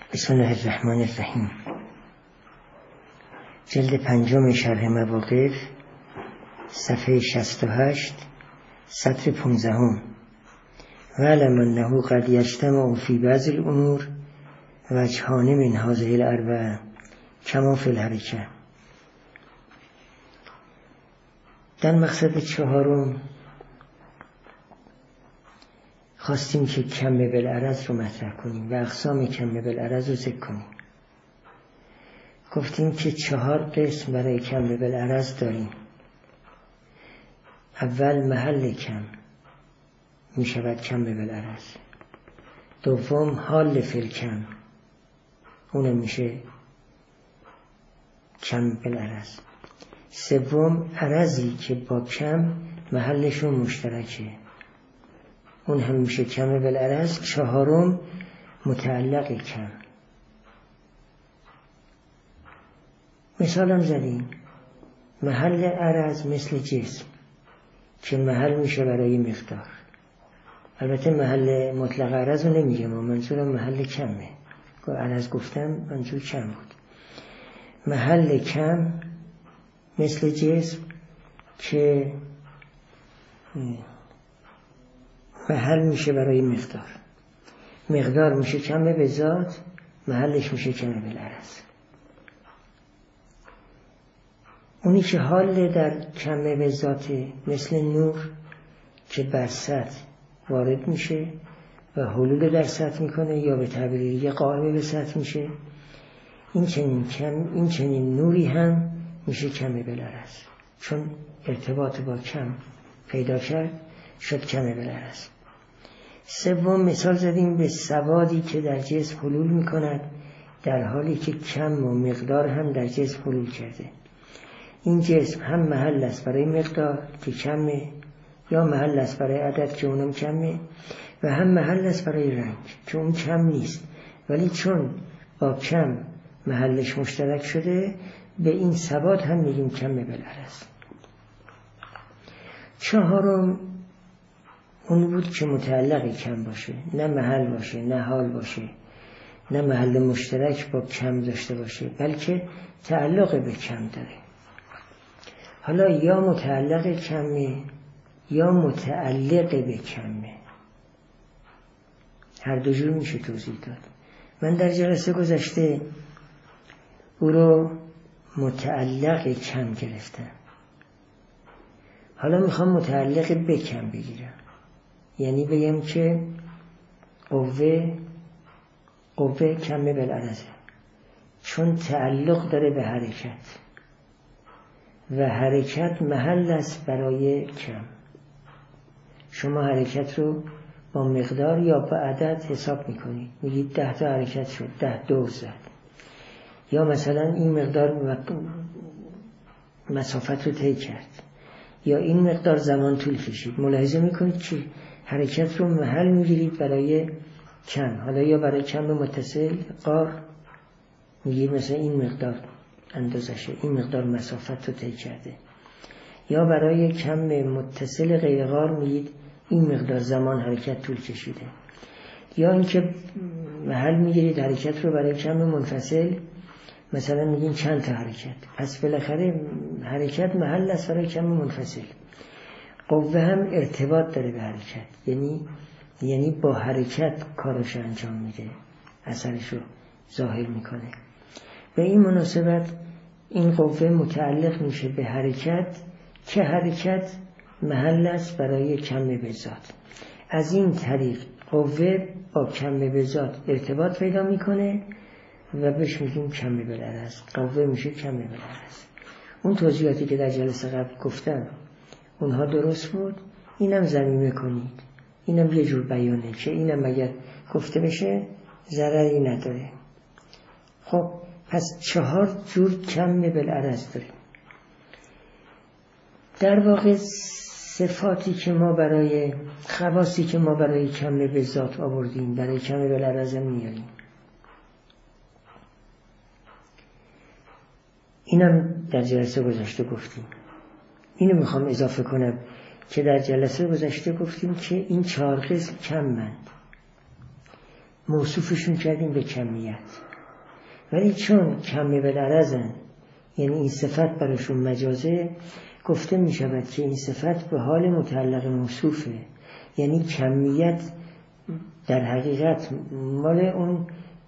بسم الله الرحمن الرحیم. جلد 5 شرح مواقف، صفحه 68، سطر 15. وَاعْلَمْ أَنَّهُ قَدْ يَجْتَمِعُ فِي بَعْضِ الْأُمُورِ وَجْهَانِ مِنْ هَذِهِ الْأَرْبَعَةِ كَمَا فِي الْحَرَكَةِ. در مقصد 4 خواستیم که کم بالعرض رو مطرح کنیم و اقسام کم بالعرض رو ذکر کنیم. گفتیم که 4 قسم برای کم بالعرض داریم. اول محل کم می شود کم بالعرض. دوم حال فی کم، اونم میشه کم بالعرض. سوم عرضی که با کم محلشون مشترکه، اون هم میشه کم بالعرض. 4 متعلق کم. مثالم زدیم. محل عرض مثل جسم که محل میشه برای مقدار. البته محل مطلق عرض رو نمیگم، منظورم محل کمه. که عرض گفتم منظور کم بود. محل کم مثل جسم که محل میشه برای مقدار. مقدار میشه کم به ذات، محلش میشه کم بالعرض. اونی که حال در کم به ذات مثل نور که بر سطح وارد میشه و حلول در سطح میکنه، یا به تعبیر دیگه قائم به سطح میشه. این چنین نوری هم میشه کم بالعرض، چون ارتباط با کم پیدا کرد شد کم بالعرض. سوم مثال زدیم به سوادی که در جسم حلول میکند در حالی که کم و مقدار هم در جسم حلول کرده. این جسم هم محل است برای مقدار که کمه، یا محل است برای عدد که اونم کمه، و هم محل است برای رنگ که اون کم نیست، ولی چون با کم محلش مشترک شده به این سواد هم میگیم کم بالعرض. 4 اون بود که متعلق کم باشه، نه محل باشه، نه حال باشه، نه محل مشترک با کم داشته باشه، بلکه تعلق به کم داره. حالا یا متعلق کمه یا متعلق به کمه، هر دو جور میشه توضیح داد. من در جلسه گذشته او رو متعلق کم گرفتم، حالا میخوام متعلق به کم بگیرم. یعنی بگم که قوه کم بالعرضه، چون تعلق داره به حرکت و حرکت محل است برای کم. شما حرکت رو با مقدار یا با عدد حساب میکنید، میگید 10 تا حرکت شد، 10 دور زد، یا مثلا این مقدار مسافت رو طی کرد، یا این مقدار زمان طول کشید. ملاحظه میکنید که حرکت رو محل میگیرید برای کم. حالا یا برای کم متصل قار میگید مثلا این مقدار اندازشه، این مقدار مسافت رو طی کرده، یا برای کم متصل غیر قار میگید این مقدار زمان حرکت طول کشیده، یا اینکه محل میگیرید حرکت رو برای کم منفصل، مثلا میگین چند تا حرکت، پس بالاخره حرکت محل است برای کم منفصل. قوه هم ارتباط داره به حرکت، یعنی با حرکت کارش انجام میده، اثرش رو ظاهر میکنه. به این مناسبت این قوه متعلق میشه به حرکت که حرکت محل است برای کم به ذات. از این طریق قوه با کم به ذات ارتباط پیدا میکنه و بهش میگیم کم بالعرض. قوه میشه کم بالعرض. اون توضیحاتی که در جلسه قبل گفتم اونها درست بود، اینم ضمیمه کنید. اینم یه جور بیانه که اینم اگر گفته بشه ضرری نداره. خب پس 4 جور کم بالعرض داریم. در واقع صفاتی که ما برای خواصی که ما برای کم به ذات آوردیم برای کم بالعرض میاریم. اینم در جلسه گذشته گفتیم. اینو میخوام اضافه کنم که در جلسه گذشته گفتیم که این 4 قسم کمند. موصوفشون کردیم به کمیت، ولی چون کم بالعرضن، یعنی این صفت براشون مجازه، گفته می شود که این صفت به حال متعلق موصوفه، یعنی کمیت در حقیقت مال اون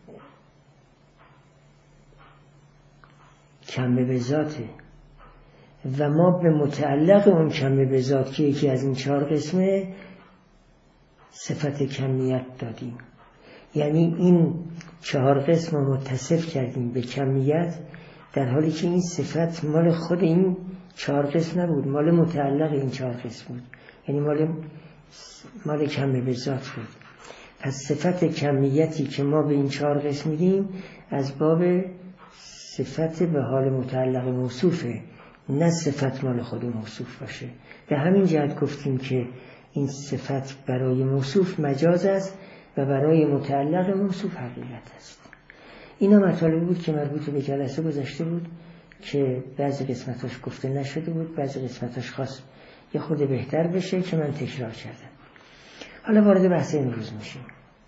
کم به ذاته و ما به متعلق اون کم به ذات که یکی از این 4 قسمه صفت کمیت دادیم. یعنی این 4 قسم رو متصف کردیم به کمیت، در حالی که این صفت مال خود این 4 قسم نبود، مال متعلق این 4 قسم بود، یعنی مال کم به ذات بود. پس صفت کمیتی که ما به این 4 قسم میدیم از باب صفت به حال متعلق موصوفه، نه صفت مال خود موصوف باشه. به همین جهت گفتیم که این صفت برای موصوف مجاز است و برای متعلق موصوف حقیقت است. اینا مطالبی بود که مربوط به جلسه گذشته بود که بعضی قسمتاش گفته نشده بود، بعضی قسمتاش خواست یه خود بهتر بشه که من تکرار کردم. حالا وارد بحث امروز میشیم.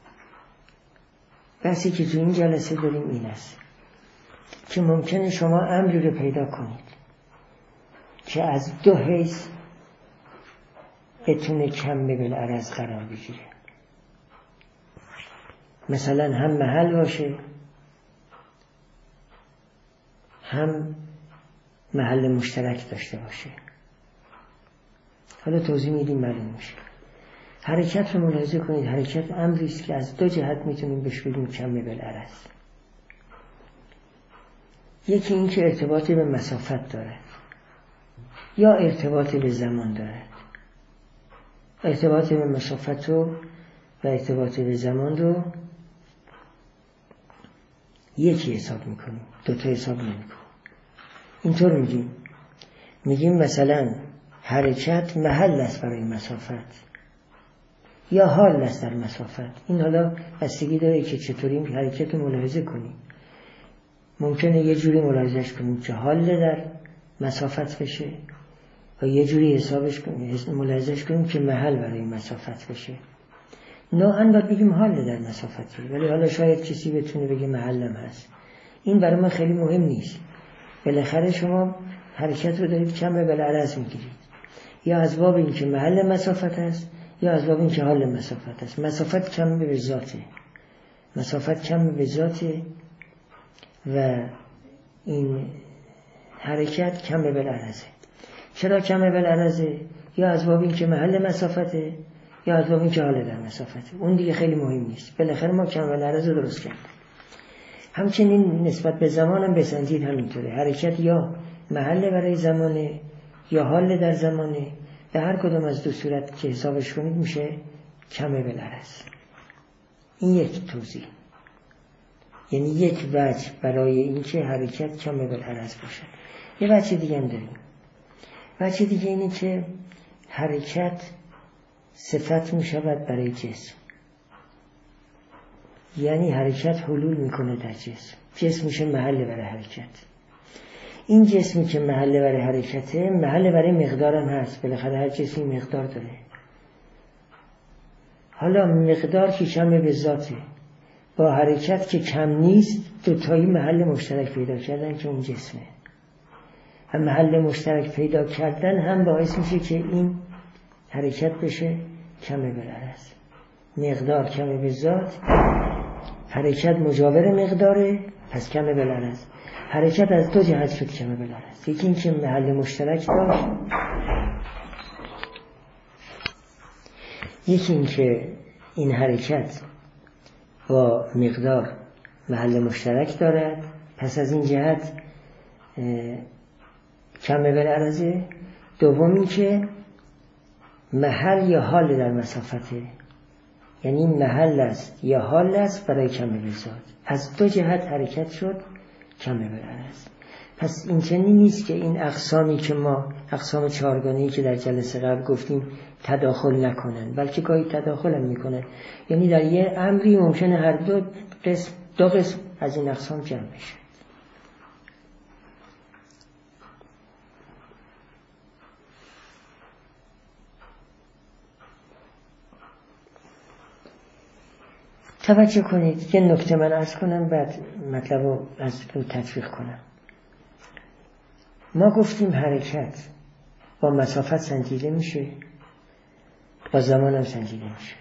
بحثی که تو این جلسه داریم این است که ممکنه شما امری رو پیدا کنید که از 2 حیث بتونه کم بالعرض قرار بگیره. مثلا هم محل باشه، هم محل مشترک داشته باشه. حالا توضیح میدیم معلوم میشه. حرکت رو ملاحظه کنید. حرکت امری است که از 2 جهت میتونیم بهش بگیم کم بالعرض. یکی این که ارتباط به مسافت دارد یا ارتباط به زمان دارد. ارتباط به مسافت و ارتباط به زمان رو یکی حساب میکنیم، 2 تا حساب نمیکنیم. اینطور میگیم مثلا حرکت محل است برای مسافت یا حال است در مسافت. این حالا بستگی داره که چطوری حرکت رو ملاحظه کنیم. ممکنه یه جوری ملاحظهش کنیم که حال در مسافت بشه و یه جوری حسابش کنیم ملاحظهش کنیم که محل برای مسافت بشه. نوعاً باید بگیم حال در مسافت، ولی حالا شاید کسی بتونه بگه محلم هست. این برای من خیلی مهم نیست. بالاخره شما حرکت رو دارید کم بالعرض میگیرید، یا از باب این که محل مسافت است یا از باب این که حال مسافت است. مسافت کم به ذاته، مسافت کم به ذاته و این حرکت کم بالعرضه. چرا کم بالعرضه؟ یا از باب این که محل مسافته یا از باب این که حال در مسافته. اون دیگه خیلی مهم نیست. بالاخره ما کم بالعرض رو درست کردیم. همچنین نسبت به زمان هم بسنجید همینطوره. حرکت یا محل برای زمانه یا حال در زمانه. به هر کدام از 2 صورت که حسابش کنید میشه کم بالعرض. این یک توضیح، یعنی یک وجه برای این که حرکت کم بالعرض باشه. یه وجه دیگه هم داریم. وجه دیگه اینه که حرکت صفت میشود برای جسم، یعنی حرکت حلول میکنه در جسم. جسم میشه محل برای حرکت. این جسمی که محل برای حرکته محل برای مقدارم هست. بالاخره هر جسمی مقدار داره. حالا مقدار که کم به ذاته با حرکت که کم نیست، 2 تایی محل مشترک پیدا کردن که اون جسمه. هم محل مشترک پیدا کردن هم باعث میشه که این حرکت بشه کم بالعرض. مقدار کم به ذات، حرکت مجاور مقداره، پس کم بالعرض. حرکت از 2 جهت شد کم بالعرض. یکی این که محل مشترک داشت، یکی این که این حرکت با مقدار محل مشترک دارد، پس از این جهت کم بالعرضه. دوم این که محل یا حال در مسافته، یعنی محل است یا حال است برای کم بالذات. از 2 جهت حرکت شد کم بالعرض. پس این چنین نیست که این اقسامی که ما اقسام 4گانه‌ای که در جلسه قبل گفتیم تداخل نکنن، بلکه گاهی تداخل هم میکنن. یعنی در یه امری ممکنه هر 2 قسم از این اقسام جمع بشه. توجه کنید، یه نکته من عرض کنم بعد مطلب رو از رو تطبیق کنم. ما گفتیم حرکت با مسافت سنجیده میشه، با زمان هم سنجیده میشه،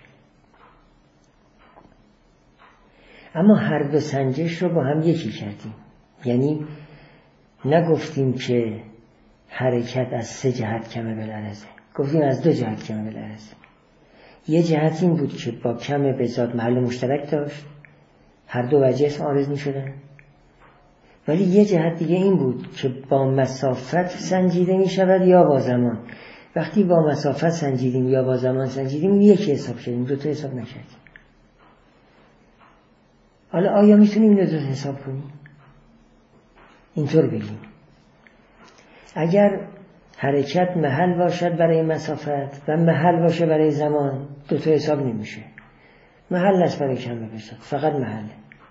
اما هر دو سنجش رو با هم یکی کردیم. یعنی نگفتیم که حرکت از 3 جهت کمه بالعرضه، گفتیم از 2 جهت کمه بالعرضه. یه جهت این بود که با کم به ذات محل مشترک داشت، هر دو وجه اسم عارض می شدن. ولی یه جهت دیگه این بود که با مسافت سنجیده می شود یا با زمان. وقتی با مسافت سنجیدیم یا با زمان سنجیدیم یکی حساب کردیم، 2 تا حساب نکردیم. حالا آیا میتونیم 2 تا حساب کنیم؟ اینطور بگیم اگر حرکت محل باشد برای مسافت و محل باشه برای زمان، 2 تا حساب نمیشه. محل است برای کم بساط، فقط محله.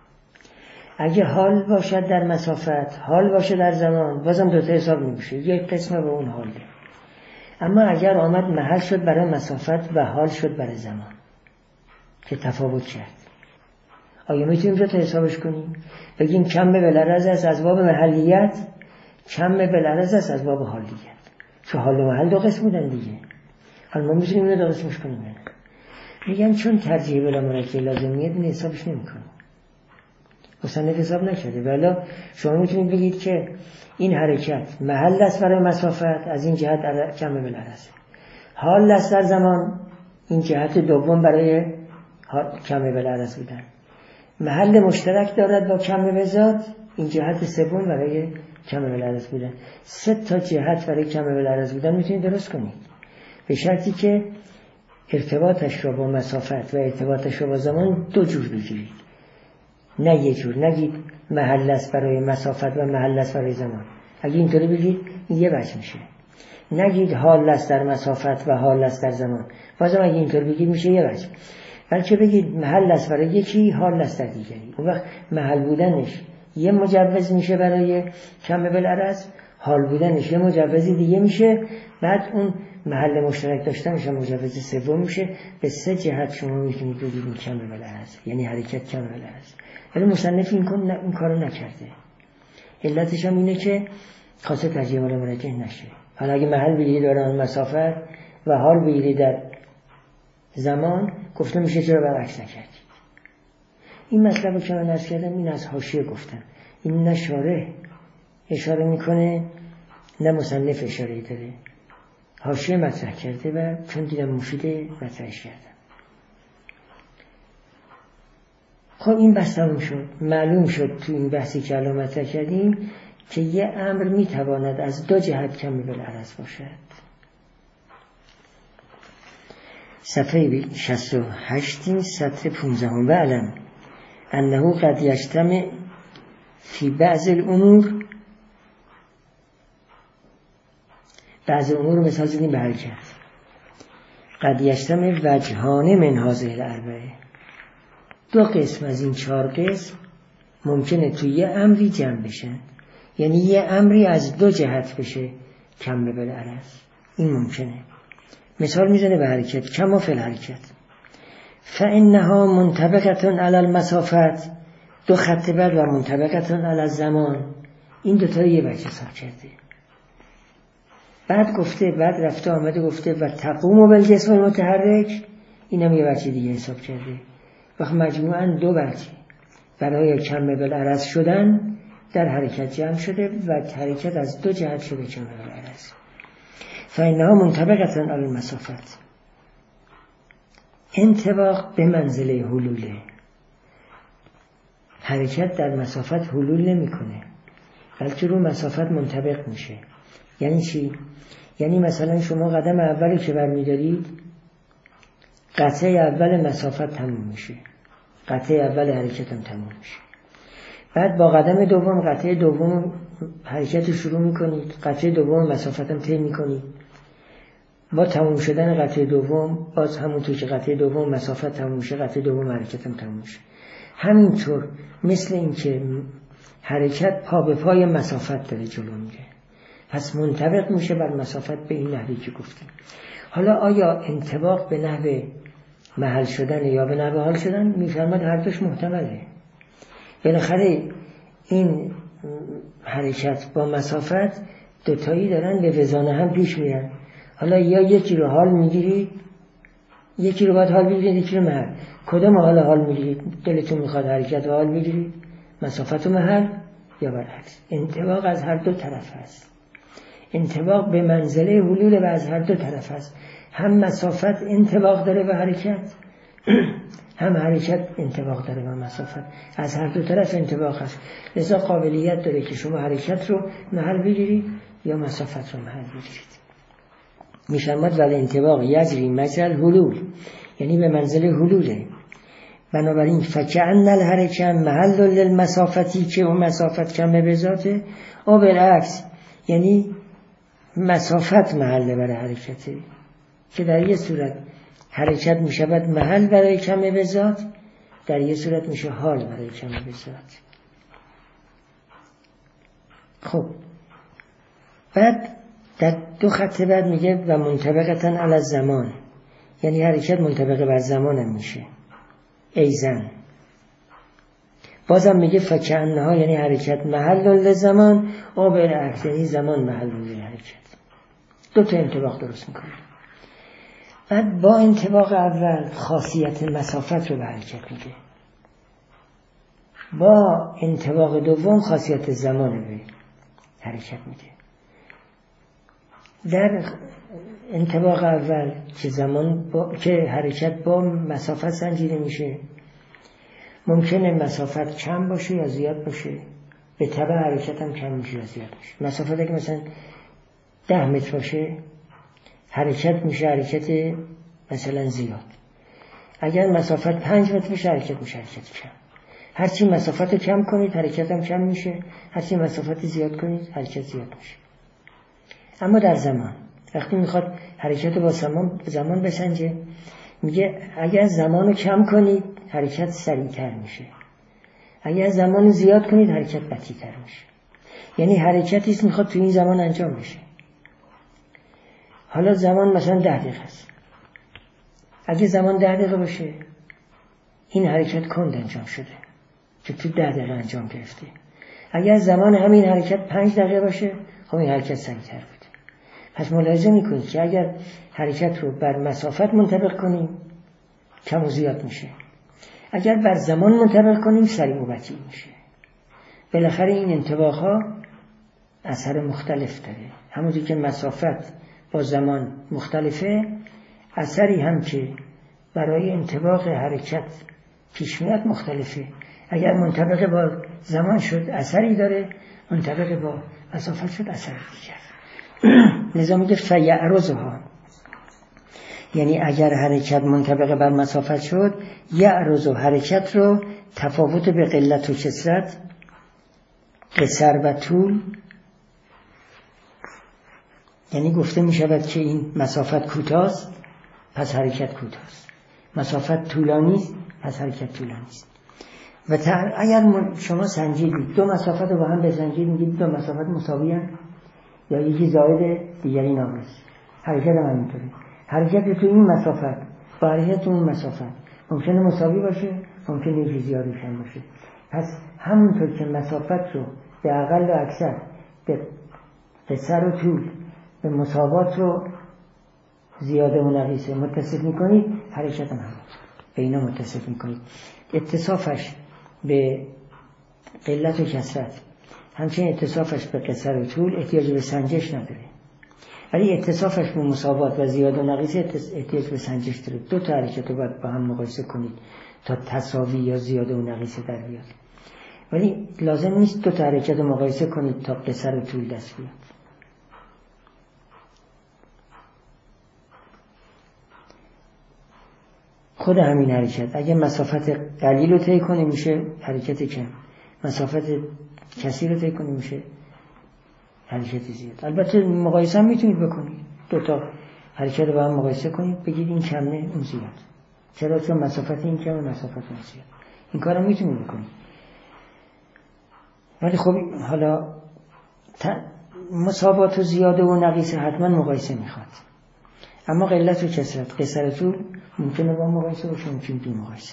اگه حال باشد در مسافت، حال باشه در زمان، بازم 2 تا حساب نمیشه، یک قسمه به اون حاله. اما اگر آمد محل شد برای مسافت و حال شد برای زمان که تفاوت کرد، آیا میتونیم 2 تا حسابش کنیم؟ بگیم کم بالعرض است از باب محلیت، کم بالعرض است از باب حالیت، چون حال و محل 2 قسم بودن دیگه. حالا ما میتونیم اینو 2 قسمش کنیم. میگن چون ترجیح بلا مرکه لازمیت این حسابش نمیکنه، مصنف حساب نکرده. ولی شما میتونید بگید که این حرکت محل است برای مسافت، از این جهت کم بالعرض، حال است در زمان، این جهت دوم برای کم بالعرض بودن، محل مشترک دارد با کم به ذات، این جهت سوم برای کم بالعرض بودن. 3 تا جهت برای کم بالعرض بودن میتونید درست کنید، به شرطی که ارتباطش رو با مسافت و ارتباطش رو با زمان 2 جور بگیرید، نه یه جور. نگید محل است برای مسافت و محل است برای زمان. اگه اینطوری بگید این یه وجه میشه. نگید حال است در مسافت و حال است در زمان، بازم اگه اینطوری بگید میشه یه وجه. بلکه بگید محل است برای یکی، حال است در دیگری. اون وقت محل بودنش یه مجوز میشه برای کم بالعرض، حال بودنش یه مجوزی دیگه میشه، بعد اون محل مشترک داشتنش هم مجوز سوم میشه. به 3 جهت شما میتونید بگید کم بالعرض، یعنی حرکت کم بالعرض. ولی مصنف این کارو نکرده. علتش هم اینه که خاصه ترجیح بلا مرجح نشه. حالا اگه محل بگیرید در مسافت و حال بگیرید در زمان، گفته میشه چرا برعکس نکردید. این مطلب رو که من عرض کردم این از حاشیه گفتم، این نه شارح اشاره میکنه نه مصنف اشاره داره، حاشیه مطرح کرده و چون دیدم مفیده مطرحش کردم. خب این بحث تموم شد. معلوم شد تو این بحثی که الان مطرح کردیم که یه امر میتواند از 2 جهت کم بالعرض باشد. صفحه 68 سطر 15 و علم انه قد یجتمع فی بعض الامور، بعض امور رو مثال زدیم به حرکت، قد یجتمع وجهان من هذه الاربعه، 2 قسم از این 4 قسم ممکنه توی یه امری جمع بشن، یعنی یه امری از 2 جهت بشه کم بالعرض، این ممکنه. مثال میزنه به حرکت، کما فی الحرکت فانها منطبقه علی المسافت، 2 خط بعد و منطبقه علی الزمان، این 2 تا یه وجه حساب کرده. بعد گفته، بعد رفته آمده گفته و تقوم بالجسم المتحرک، اینم یه وجه دیگه حساب کرده. وقت مجموعاً 2 وجه برای کم بالعرض شدن در حرکت جمع شده و حرکت از 2 جهت شده کم بالعرض. فإنها منطبقة على المسافت، انطباق به منزله حلوله، حرکت در مسافت حلول نمی کنه بلکه رو مسافت منطبق میشه. یعنی چی؟ یعنی مثلا شما قدم اولی که برمیدارید قطعه اول مسافت تموم میشه، قطعه اول حرکت هم تموم میشه. بعد با قدم دوم قطعه دوم حرکت رو شروع میکنید، قطعه دوم مسافت هم طی میکنید. با تموم شدن قطعه دوم باز همونطور که قطعه دوم مسافت تموم میشه، قطعه دوم حرکت هم تموم میشه. همینطور مثل این که حرکت پا به پای مسافت داره جلو میره، پس منطبق میشه بر مسافت به این نحوی که گفتیم. حالا آیا انطباق به نحو محل شدن یا به نحو حال شدن، میفرماد هر دوش محتمله. بالاخره این حرکت با مسافت دوتایی دارن به وزانه هم پیش میرن. حالا یا یکی رو حال میگیرید، یکی رو باید حال بگیرید، یکی رو محل. کدام حال میگیرید؟ دلتون میخواد حرکت و حال میگیرید، مسافت و محل، یا برعکس. انطباق از هر دو طرف هست. انطباق به منزله حلول و از هر دو طرف هست. هم مسافت انطباق داره به حرکت، هم حرکت انطباق داره به مسافت. از هر دو طرف انطباق هست. لذا قابلیت داره که شما حرکت رو محل بگیرید یا مسافت رو محل بگیرید. میشمد ولی انطباق یجری مجرى الحلول، یعنی به منزله حلوله. بنابراین فکأن الحرکه محل للمسافتی، که اون مسافت کمه به ذاته، او بالعکس یعنی مسافت محل برای حرکته، که در یه صورت حرکت میشود محل برای کمه به ذات، در یه صورت میشه حال برای کمه به ذات. خب بعد در دو خط بعد میگه و منطبقتاً علی الزمان، یعنی حرکت منطبق بر زمان هم میشه. ایزن بازم میگه فکأنها، یعنی حرکت محل للزمان، او بالعکس یعنی زمان محل للحرکت. دو تا انطباق درست میکنه. بعد با انطباق اول خاصیت مسافت رو به حرکت میده، با انطباق دوم خاصیت زمان رو به حرکت میده. در انطباق اول که حرکت با مسافت سنجیده میشه، ممکنه مسافت کم باشه یا زیاد باشه، به تبع حرکت هم کم میشه یا زیاد میشه. مسافت که مثلا 10 متر باشه، حرکت میشه حرکت مثلا زیاد. اگر مسافت 5 متر باشه، حرکت میشه حرکت کم. هرچی مسافت کم کنید حرکت هم کم میشه، هرچی مسافت زیاد کنید حرکت زیاد میشه. اما در زمان، وقتی میخواد حرکت با زمان بسنجه، میگه اگر زمانو کم کنید حرکت سریعتر میشه، اگر زمانو زیاد کنید حرکت بطی‌تر میشه. یعنی حرکتی است میخواد تو این زمان انجام بشه. حالا زمان مثلا 10 دقیقه است. اگه زمان 10 دقیقه باشه، این حرکت کند انجام شده که تو 10 دقیقه انجام گرفته. اگر زمان همین حرکت 5 دقیقه باشه، خب این حرکت سریعتر بوده. پس ملاحظه میکنید که اگر حرکت رو بر مسافت منطبق کنیم کم و زیاد میشه، اگر بر زمان منطبق کنیم سریع و بطیء میشه. بالاخره این انطباق ها اثر مختلف داره. همونطور که مسافت با زمان مختلفه، اثری هم که برای انطباق حرکت پیش میاد مختلفه. اگر منطبق با زمان شد اثری داره، منطبق با مسافت شد اثری دیگر. لذا میگه فیعرضها، یعنی اگر حرکت منطبق بر مسافت شد، یعرض حرکت رو تفاوت به قلت و کثرت، قصر و طول، یعنی گفته میشود که این مسافت کوتاست پس حرکت کوتاست، مسافت طولانی است پس حرکت طولانی است. و اگر شما سنجیدید دو مسافت رو با هم بسنجید، میگید دو مسافت مساوی هستند یا یکی زائد دیگری ناقص. حرکت هم همینطوره. حرکت تو این مسافت با حرکت تو اون مسافت ممکنه مساوی باشه، ممکنه یکی زیادی کم باشه. پس همونطور که مسافت رو به اقل و اکثر، به قصر و طول، به مساوات رو زیاده و نقیصه متصل میکنید، حرکت هم به اینا متصل میکنید. اتصافش به قلت و کثرت، همچنین اتصافش به قصر و طول احتیاج به سنجش نداره، ولی اتصافش به مساوات و زیاده و نقیصه احتیاج به سنجش داره. دو تا حرکت رو باید با هم مقایسه کنید تا تساوی یا زیاده و نقیصه در بیاد، ولی لازم نیست دو تا حرکت رو مقایسه کنید تا قصر و طول دست بیاد. خود همین حرکت اگه مسافت قلیل رو طی کنه میشه حرکت کم، مسافت کثیر رو طی کنه میشه حرکت زیاد. البته مقایسه هم میتونید بکنید، دو تا حرکت رو با هم مقایسه کنید، بگید این کمه اون زیاد. چرا؟ چون مسافت این کمه مسافت اون زیاد. این کارم میتونید بکنید. ولی خب حالا مساوات و زیاده و نقیصه حتما مقایسه میخواد. اما قلت و کثرت، قصر و طول ممکنه با مقایسه باشه، ممکنه بی مقایسه.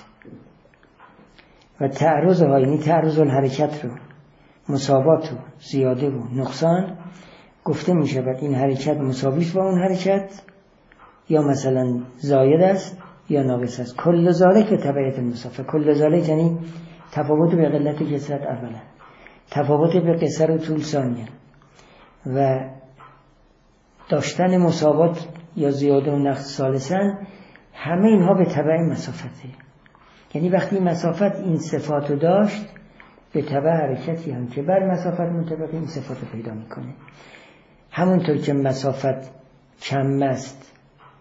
و تعرض ها یعنی تعرض الحرکت رو، مساوات و زیاده و نقصان گفته می شود این حرکت مساویش با اون حرکت، یا مثلا زاید است یا ناقص است. کل ذالک به تبعیت المسافه. کل ذالک یعنی تفاوت به قلت کثرت اولا، تفاوت به قصر و طول ثانیا، و داشتن مساوات یا زیاده و نقص ثالثا. همه اینها به تبع مسافته. یعنی وقتی مسافت این صفات رو داشت، به تبع حرکتی هم که بر مسافت منطبق این صفات رو پیدا میکنه. همونطور که مسافت کم است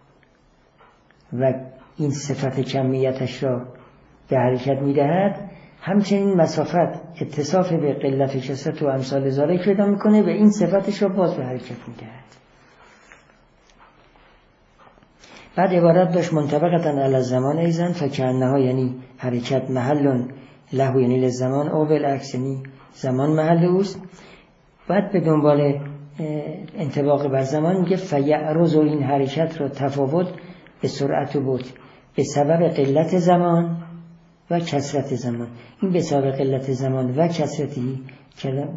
و این صفت کمیتش را به حرکت میدهد، همچنین مسافت اتصاف به قلت کثرت و امثال ذالک پیدا میکنه و این صفتش را باز به حرکت میدهد. بعد عبارت داشت منطبقتا علی الزمان ایزن فکأنها، یعنی حرکت محل له یعنی للزمان، او بالعکس یعنی زمان محل اوست. بعد به دنبال انطباق بر زمان میگه فیعرض، و این حرکت را تفاوت به سرعت و بطء به سبب قلت زمان و کثرت زمان. این به سبب قلت زمان و کثرتی که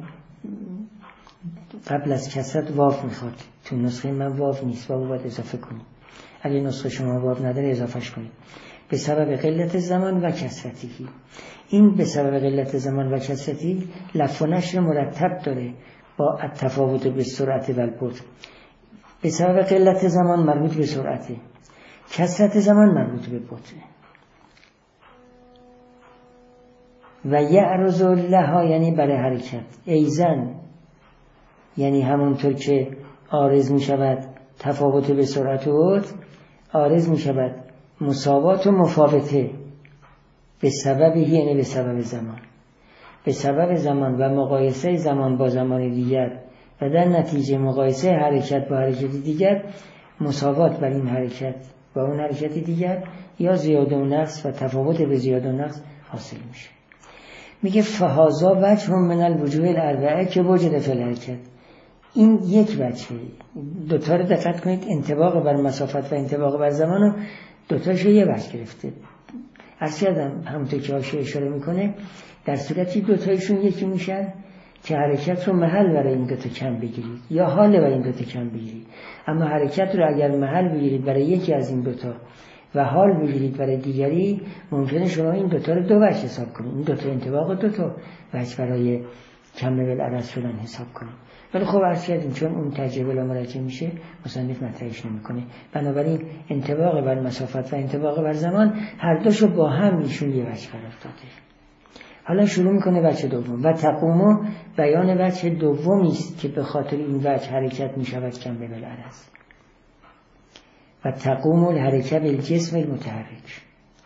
قبل از کثرت واو میخواد، تو نسخه من واو نیست، واو باید اضافه کنید. اگه نسخه شما واو نداره اضافهش کنید. به سبب قلت زمان و کثرتی. این به سبب قلت زمان و کثرتی لف و نشر مرتب داره با التفاوت به سرعت و البطء. به سبب قلت زمان مربوط به سرعته، کثرت زمان مربوط به بطء. و یعرض لها یعنی برای حرکت، ایزن یعنی همونطور که عارض می شود تفاوت به سرعت و بطء، عارض می شود مساوات و مفاوته به سببی، یعنی به سبب زمان. به سبب زمان و مقایسه زمان با زمان دیگر و در نتیجه مقایسه حرکت با حرکت دیگر، مساوات بر این حرکت با اون حرکت دیگر یا زیاده و نقص و تفاوت به زیاده و نقص حاصل میشه. میگه فهذا وجه من الوجوه الاربعه که وجد فی الحرکت. این یک وجهه. دوتا رو دقت کنید، انطباق بر مسافت و انطباق بر زمان رو دوتاش یه وجه گرفته. عرض کردم همونطور که حاشیه اشاره میکنه، در صورتی دوتایشون یکی میشن که حرکت رو محل برای این دوتا کم بگیرید یا حال برای این دوتا کم بگیرید. اما حرکت رو اگر محل بگیرید برای یکی از این دوتا و حال بگیرید برای دیگری، ممکنه شما این دوتا رو دو وجه حساب کنید. این دوتا انطباق و دوتا وجه برای کم بالعرض شدن حساب کنید. ولی خب عرض کردیم چون اون تجربه لا مراجع میشه مصنف مطرحش نمیکنه. بنابراین انطباق بر مسافت و انطباق بر زمان هر دوشو با هم ایشون یه وجه قرار داده. حالا شروع میکنه وجه دوم. و تقوم بیان وجه دومی است که به خاطر این وجه حرکت میشود کم بالعرض. و تقوم الحرکت بالجسم المتحرک.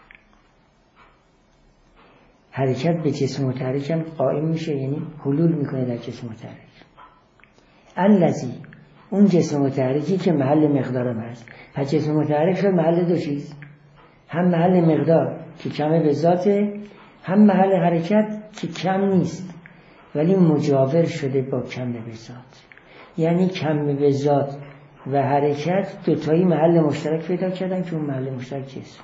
حرکت به جسم متحرک هم قائم میشه، یعنی حلول میکنه در جسم متحرک. الذی، اون جسم متحرکی که محل مقدارم هست. پس جسم متحرک شد محل دو چیز، هم محل مقدار که کم به ذاته، هم محل حرکت که کم نیست ولی مجاور شده با کم به ذات. یعنی کم به ذات و حرکت دوتایی محل مشترک پیدا کردن که اون محل مشترک جسم.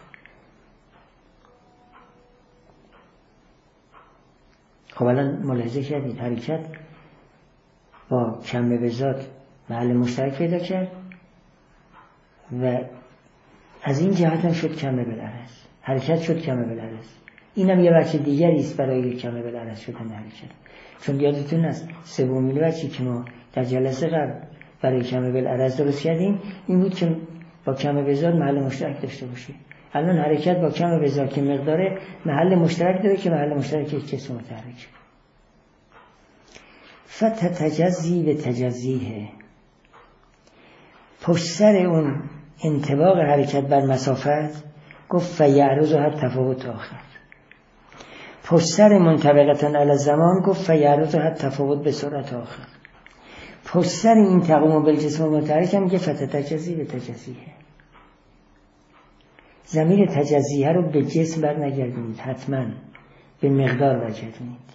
خب الان ملاحظه کردید حرکت با کم به ذات محل مشترک پیدا کرد و از این جهت هم شد کم بالعرض. حرکت شد کم بالعرض. اینم یه وجه دیگری است برای کم بالعرض شدن حرکت. چون یادتون هست سومین وجهی که ما در جلسه قبل برای کم بالعرض درست کردیم این بود که با کم به ذات محل مشترک داشته باشه. الان حرکت با کم به ذات که مقداره محل مشترک داره که محل مشترک یک جسم متحرک. فتتجزی به تجزیه. پشت سر اون انطباق حرکت بر مسافت گفت فیعرض هر تفاوت آخر. پشت سر منطبقتا علی الزمان گفت فیعرض هر تفاوت به سرعت آخر. پشت سر این تقوم بالجسم متحرک هم میگه فتتجزی به تجزیه. ضمیر تجزیه رو به جسم بر نگردونید، حتما به مقدار برگردونید.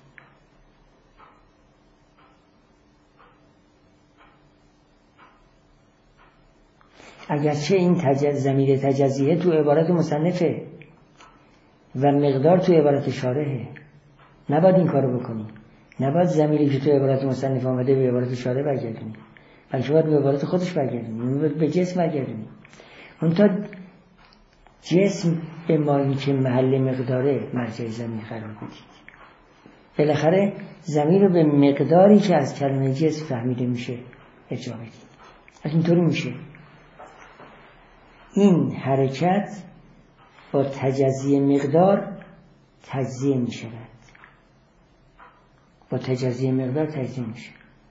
اگرچه این ضمیر تجزیه تو عبارت مصنفه و مقدار تو عبارت شارحه، نباید این کارو بکنی. نباید ضمیری که تو عبارت مصنف آمده به عبارت شارح برگردونی، بلکه باید به عبارت خودش برگردونی، به جسم برگردونی. اون تا جسم به مایی که محل مقداره مرجع ضمیر قرار بدید. بالاخره ضمیر رو به مقداری که از کلمه جسم فهمیده میشه ارجاع بدید. از اینطوری میشه این حرکت با تجزیه مقدار تجزیه میشه، با تجزیه مقدار تجزیه میشه.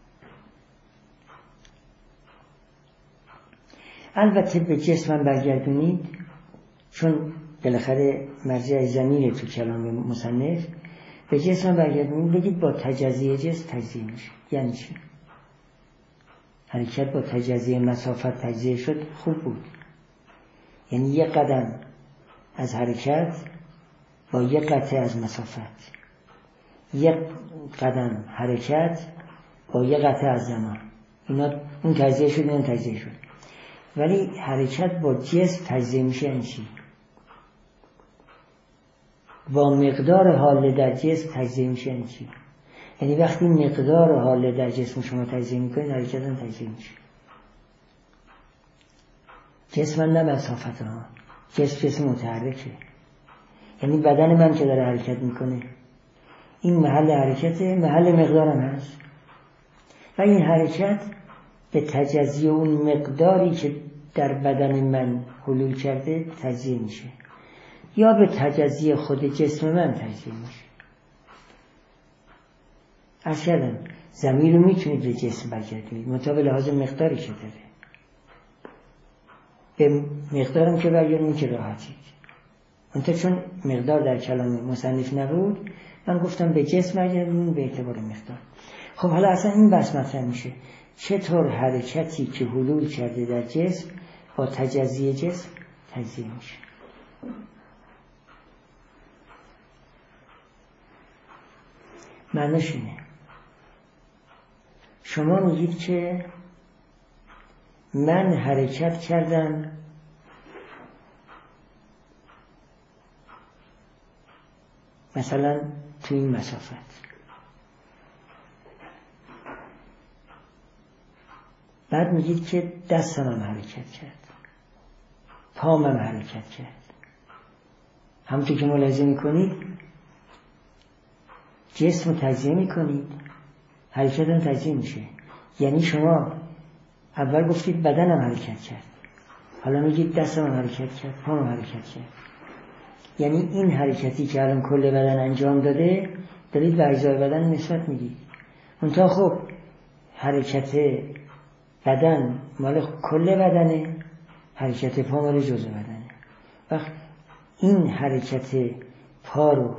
البته به جسم برگردونید، چون بالاخره مرجع ضمیر تو کلام مصنف، به جسم برگردونید بگید با تجزیه جسم تجزیه میشه. یعنی چی؟ حرکت با تجزیه مسافت تجزیه شد، خوب بود. یعنی یک قدم از حرکت با یک قطعه از مسافت، یک قدم حرکت با یک قطعه از زمان، اینا اون تجزیه شد، اون تجزیه شد. ولی حرکت با جسم تجزیه میشه. این چی؟ با مقدار حاله در جسم تجزیه میشه. این چی؟ یعنی وقتی مقدار حاله در جسم شما تجزیه میکنید، حرکت هم تجزیه میشه. جسم نه مسافت ها، جسم متحرکه. یعنی بدن من که داره حرکت میکنه، این محل حرکته، محل مقدارم هست و این حرکت به تجزیه اون مقداری که در بدن من حلول کرده تجزیه میشه، یا به تجزیه خود جسم من تجزیه میشه. عرض کردم ضمیر رو میتونید به جسم برگردونید مطابق لحاظ مقداری که داره. به مقدارم که برگردونید که راحتید. منتها چون مقدار در کلام مصنف نبود، من گفتم به جسم برگردونید به اعتبار مقدار. خب حالا اصلا این بحث مطرح میشه، چطور حرکتی که حلول کرده در جسم با تجزیه جسم تجزیه میشه. معنیش اینه، شما میگید که من حرکت کردم مثلا توی این مسافت، بعد میگید که دستم هم حرکت کرد، پام هم حرکت کرد. همونطور که ملاحظه میکنید جسم رو تجزیه میکنید، حرکت هم تجزیه میشه. یعنی شما اول گفتید بدنم حرکت کرد، حالا میگید دستم هم حرکت کرد، پام هم حرکت کرد. یعنی این حرکتی که الان کل بدن انجام داده، دارید به اجزای بدن نسبت میدید. منتها خب حرکت بدن مال کل بدنه، حرکت پا مال جزء بدنه. وقت این حرکت پا رو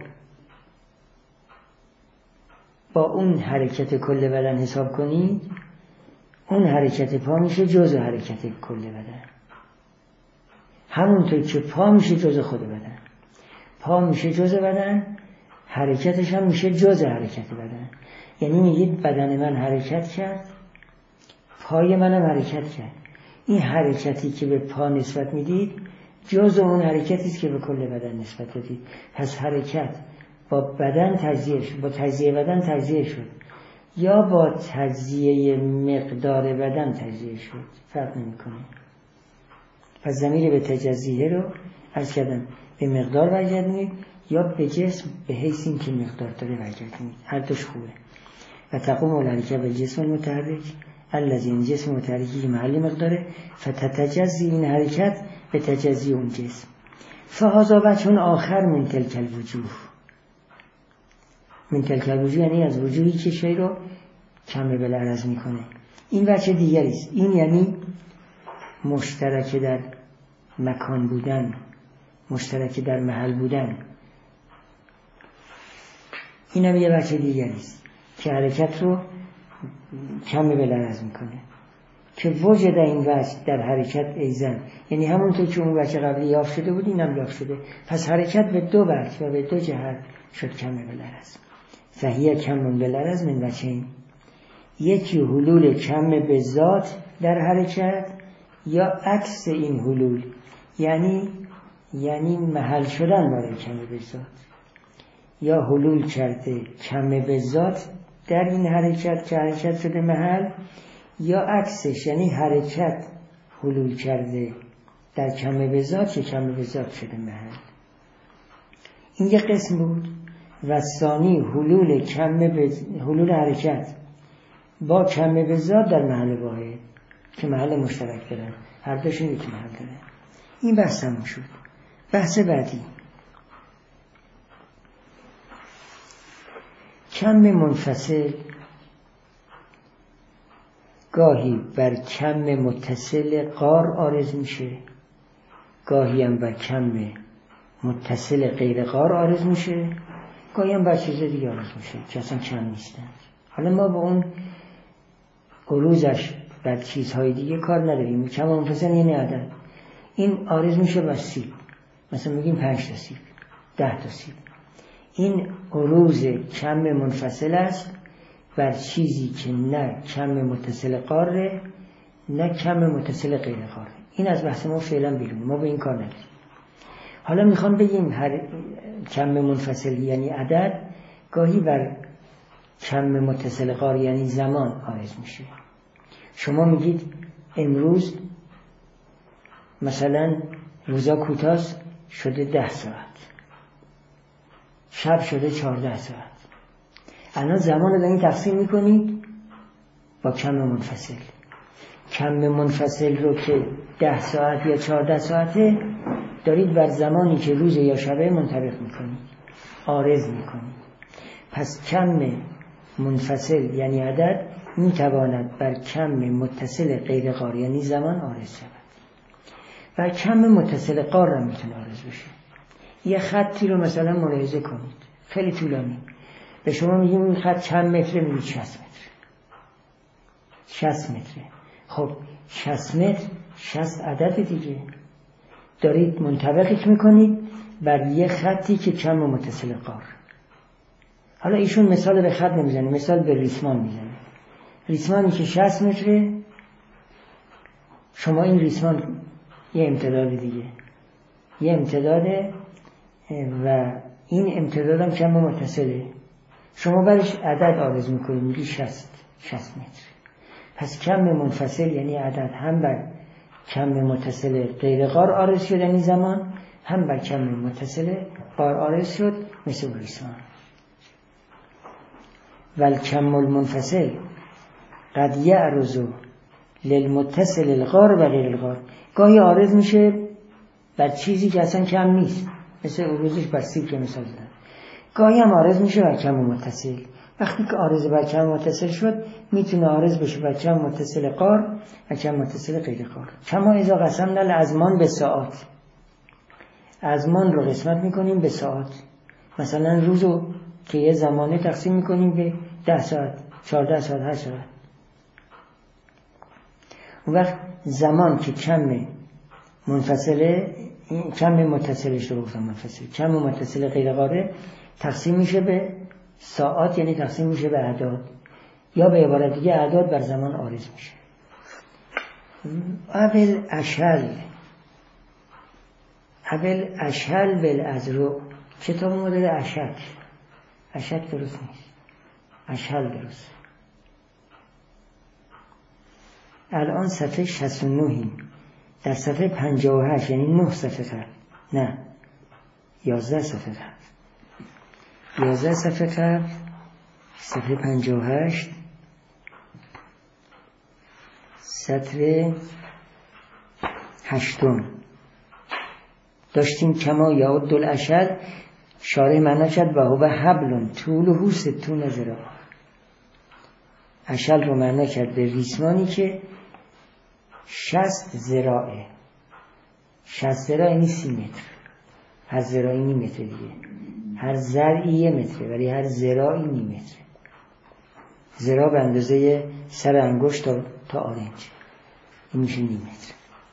با اون حرکت کل بدن حساب کنید، اون حرکت پا میشه جزء حرکت کل بدن. همونطور که پا میشه جزء خود بدن، پا میشه جزء بدن، حرکتش هم میشه جزء حرکت بدن. یعنی میگید بدن من حرکت کرد، پای منم حرکت کرد. این حرکتی که به پا نسبت میدید جزء اون حرکتی است که به کل بدن نسبت دادید. پس حرکت با بدن تجزیه شد، با تجزیه بدن تجزیه شد، یا با تجزیه مقدار بدن تجزیه شد، فرق نمیکنه. پس ضمیر به تجزیه رو عرض کردم به مقدار برگردونید، یا به جسم به حیث این که مقدار داره برگردونید. هر دوش خوبه. و تقوم الحرکه به جسم المتحرک الذی، این جسم متحرکی که محل مقداره، فتتجزی این حرکت به تجزی اون جسم. فهذا وجه آخر من تلک الوجوه. من تلک الوجوه یعنی از وجوهی که شی رو کم بالعرض میکنه. این وجه دیگری است. این یعنی مشترک در مکان بودن، مشترک در محل بودن. این هم یه وجه دیگری است که حرکت رو کم بالعرض میکنه، که وجد این وجه در حرکت ایزن، یعنی همونطور که اون وجه قبلی یافت شده بود این هم یافت شده. پس حرکت به دو وجه و به دو جهت شد کم بالعرض. فهیه کم بالعرض من وجهین، یکی حلول کم به ذات در حرکت، یا عکس این حلول، یعنی محل شدن برای کم به ذات، یا حلول کرده کم به ذات در این حرکت که حرکت شده محل، یا عکسش یعنی حرکت حلول کرده در کم به ذات که کم به ذات شده محل. این یک قسم بود. و ثانی حلول حرکت با کم به ذات در محل واحد که محل مشترک دارن، هر دوشون یک محل دارن. این بحث هم شد. بحث بعدی کم منفصل گاهی بر کم متصل قار عارض میشه، گاهی هم بر کم متصل غیر قار عارض میشه، گاهی هم بر چیز دیگه عارض میشه که اصلا کم نیستن. حالا ما با اون عروضش بر چیزهای دیگه کار نداریم. کم منفصل یعنی عدد، این عارض میشه بر سیب، مثلا میگیم 5 تا سیب، 10 تا سیب. این عروض کم منفصل است بر چیزی که نه کم متصل قاره نه کم متصل غیر قاره. این از بحث ما فعلا بیرون، ما به این کار نداریم. حالا میخوام بگیم هر کم منفصل یعنی عدد گاهی بر کم متصل قاره یعنی زمان عارض میشه. شما میگید امروز مثلا روزا کوتاه شده 10 ساعت، شب شده 14 ساعت. الان زمان رو دارید تقسیم میکنید با کم منفصل. کم منفصل رو که 10 ساعت یا 14 ساعته دارید بر زمانی که روز یا شبه منطبق میکنید، عارض میکنید. پس کم منفصل یعنی عدد میتواند بر کم متصل غیر قار یعنی زمان عارض شود. و کم متصل قار را میتونه عارض بشه. یه خطی رو مثلا ملاحظه کنید، خیلی طولانی، به شما میگیم این خط چند متره، میگید 60 متر. 60 متره. خب 60 متر 60 عدد دیگه، دارید منطبقش میکنید بر یه خطی که کم متصل قار. حالا ایشون مثال به خط نمیزنه، مثال به ریسمان میزنه. ریسمانی که 60 متره، شما این ریسمان یه امتداد دیگه، یه امتداده و این امتداد هم کم متصله، شما برش عدد عارض میکنید، میگی 60 متر. پس کم منفصل یعنی عدد هم بر کم متصل غیر قار عارض شد یعنی زمان، هم بر کم متصل قار عارض شد مثل ریسمان. والکم المنفصل قد یعرض للمتصل القار و غیر القار. گاهی عارض میشه بر چیزی که اصلا کم نیست، مثل عروضش بر سیب که مثال دادن. گاهی هم عارض میشه بر کم متصل. وقتی که عارض بر کم متصل شد میتونه عارض بشه بر کم متصل قار و کم متصل غیر قار. کما اذا قسمنا الازمان به ساعات. ازمان رو قسمت میکنیم به ساعات. مثلا روزو که یه زمانه تقسیم میکنیم به 10 ساعت، 14 ساعت، 8 ساعت. اون وقت زمان که کم منفصله، کم متصلش رو گفتم منفصل، کم متصل غیر قاره تقسیم میشه به ساعات، یعنی تقسیم میشه به اعداد، یا به عبارت دیگه اعداد بر زمان عارض میشه. اول اشل بالازرو. کتاب ما داره اشک درست نیست، اشل درست. الان صفحه 69 در صفحه 58 یعنی 9 صفحه قبل، نه 11 صفحه قبل، 11 صفحه قبل صفحه 58 سطر 8 داشتیم کما یعد الاشل. شارح معنا کرد و هو حبل طوله 60 ذراع. اشل رو معنا کرد به ریسمانی که 60 ذراعه. 60 ذراع یعنی 30 متر. هر ذراعی نیم متر دیگه. هر ذرعی 1 متره ولی هر ذراعی نیم متر. ذراع به اندازه سر انگشت تا آرنج، این میشه نیم متر.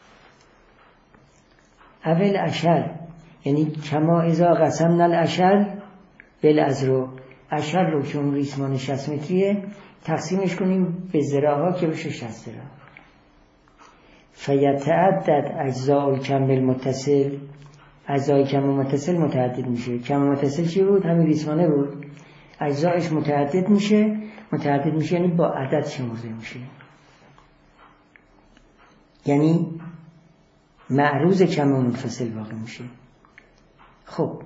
اول اشل یعنی کما اذا قسمنا الاشل بالازرو. اشل رو چون ریسمان 60 متریه تقسیمش کنیم به ذراع‌ها که بشه 60 ذراع. فیتعدد اجزاء الکم المتصل، اجزای کم متصل متعدد میشه. کم متصل چی بود؟ همین ریسمانه بود. اجزایش متعدد میشه یعنی با عدد شمرده میشه، یعنی معروض کم منفصل واقع میشه. خب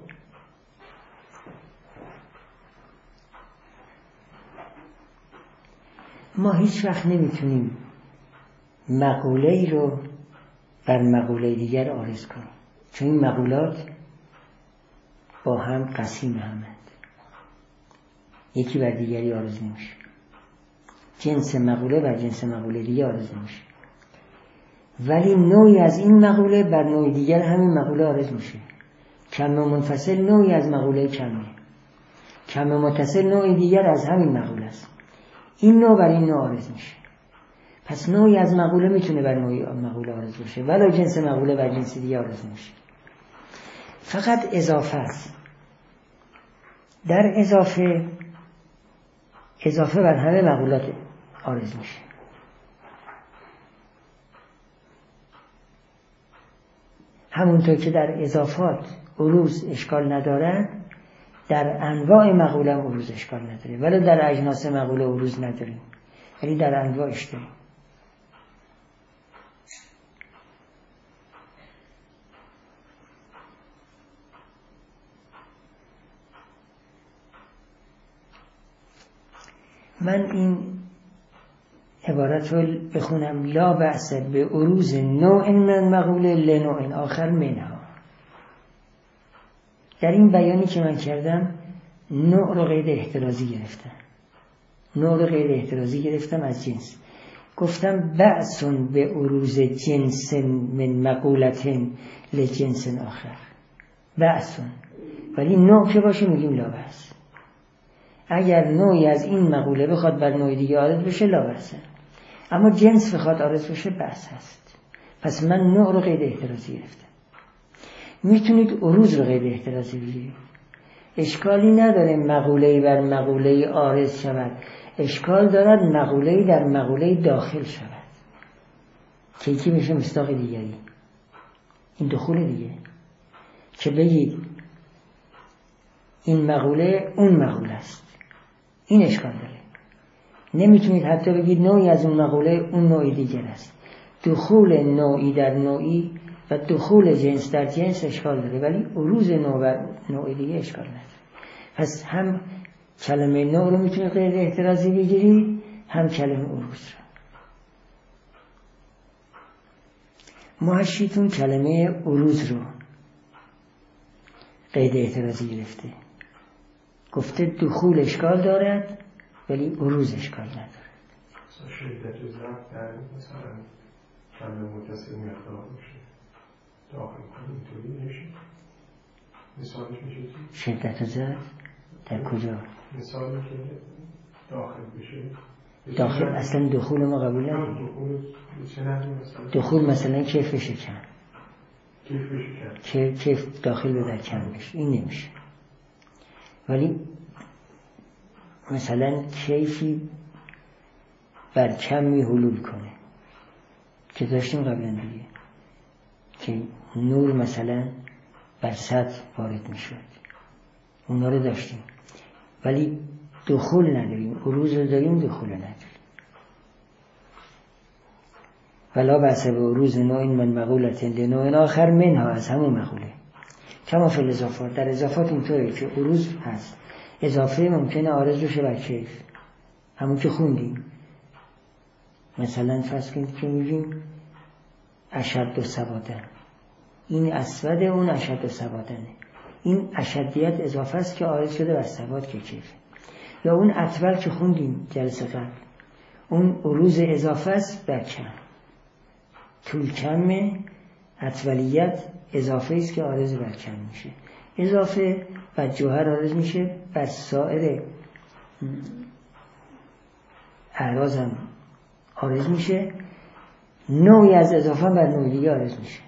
ما هیچ وقت نمیتونیم مقوله ای رو بر مقوله دیگر عارض کنیم، چون این مقولات با هم قسیم همند، یکی بر دیگری عارض نمیشه. جنس مقوله بر جنس مقوله دیگر عارض نمیشه، ولی نوعی از این مقوله بر نوع دیگر همین مقوله عارض میشه. کم منفصل نوعی از مقوله کمه، کم متصل نوعی دیگر از همین مقوله است. این نوع بر این نوع عارض میشه. پس نوعی از مقوله میتونه بر نوعی مقوله عارض بشه، ولی جنس مقوله بر جنس دیگر عارض نمیشه. فقط اضافه است. در اضافه بر همه مقولات عارض میشه. همونطور که در اضافات عروض اشکال ندارد، در انواع مقوله هم عروض اشکال نداره، ولی در اجناس مقوله عروض نداریم، یعنی در انواعش داریم. من این عبارت رو بخونم: لا بأس به عروض نوع من مقوله لنوع آخر منها. در این بیانی که من کردم نوع رو قید احترازی گرفتم از جنس. گفتم بأس به عروض جنس من مقولت لجنس آخر، بأس، ولی نوع که باشه میگیم لا بأس. اگر نوعی از این مقوله بخواد بر نوع دیگه عارض بشه لا بأسه، اما جنس بخواد عارض بشه بأس هست. پس من نوع رو قید احترازی گرفتم. میتونید عروض رو قید احترازی بگیرید، اشکالی نداره مقوله‌ای بر مقوله‌ای عارض شود. اشکال دارد مقوله‌ای در مقوله‌ای داخل شود که یکی میشه مصداق دیگری. این دخول دیگه، که بگید این مقوله اون مقوله است، این اشکال داره. نمیتونید حتی بگید نوعی از اون مقوله اون نوعی دیگر است. دخول نوعی در نوعی و دخول جنس در جنس اشکال داره، ولی عروض نوع و نوع دیگه اشکال نداره. پس هم کلمه نوع رو میتونید قید احترازی بگیرید، هم کلمه عروض رو. محشیتون کلمه عروض رو قید احترازی گرفته، گفته دخول اشکال دارد ولی عروض اشکال ندارد. شدت ضعف در مثلا کلمه متصل مقدار میشه داخل کنیم اینطوری میشه. مثالش میشه شدت ضعف در کجا؟ مثالی که داخل بشه. داخل اصلا دخول ما قبول نداریم. دخول مثلا کیف شکن، کیف داخل به در کم بشه، این نمیشه. ولی مثلا کیفی بر کمی حلول کنه که داشتیم قبلا دیگه، که نور مثلا بر سطح وارد میشود، اونا رو داشتیم، ولی دخول نداریم. عروض رو داریم، دخول نداریم. ولا بأس به عروض نوع من مقولت لنوع آخر منها، از همون مقوله. کما فی الاضافات، در اضافات اینطوره که عروض هست، اضافه ممکنه عارض بشه بر کیف، همون که خوندیم. مثلا فرض کنید که میگیم اشد سوادن، این اسود اون اشد سوادنه، این اشدیت اضافه است که عارض شده بر سواد که کیف. یا اون اطول که خوندیم جلسه قبل، اون عروض اضافه است بر کم. طول کم اطولیت اضافه است که عارض بر کم میشه. اضافه بر جوهر عارض میشه، بر سایر اعراض هم عارض میشه. نوعی از اضافه بر نوع دیگه عارض میشه.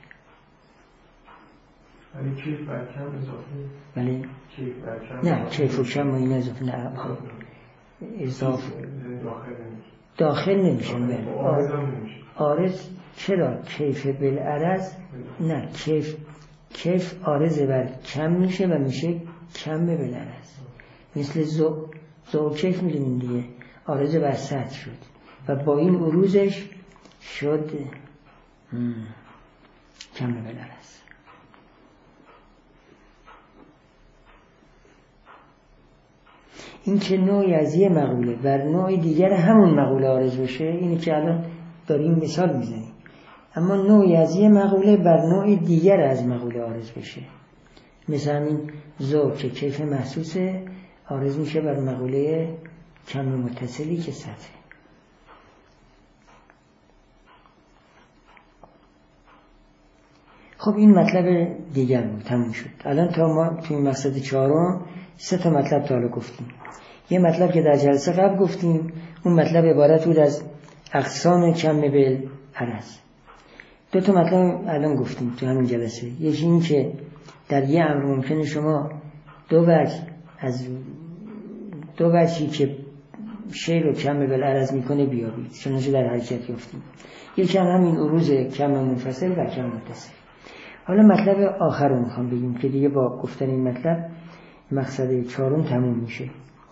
ولی کیف بر کم اضافه؟ ولی کیف بر کم؟ نه، کیف و کم و این اضافه نه، اضافه داخل نمیشه. عارض چرا کیف بالعرض؟ نه، کیف عارض بر کم میشه و میشه کم بالعرض. مثل ذو کیف میدونیم دیگه، عارض بر سطح شد و با این عروضش شد کم بالعرض. این که نوعی از یه مقوله بر نوع دیگر همون مقوله عارض بشه، اینی که الان داریم مثال میزنیم. اما نوعی از یه مقوله بر نوع دیگر از مقوله عارض بشه، مثلا این ذو که کیف محسوسه عارض میشه بر مقوله کم متصلی که سطحه. خب این مطلب دیگر بود، تموم شد. الان تا ما توی مقصد چهارم 3 مطلب تا حالا گفتیم. یه مطلب که در جلسه قبل گفتیم، اون مطلب عبارت بود از اقسام کم بالعرض. 2 مطلب الان گفتیم تو همین جلسه. یکی این که در یه امر ممکنه شما دو وجهی که شی رو کم بالعرض میکنه بیابید، چنانچه در حرکت یافتیم. یکی همین عروض کم منفصل و کم متصل. حالا مطلب آخر رو میخوام بگیم که دیگه با گفتن این مطلب مقصد 4 تموم میشه.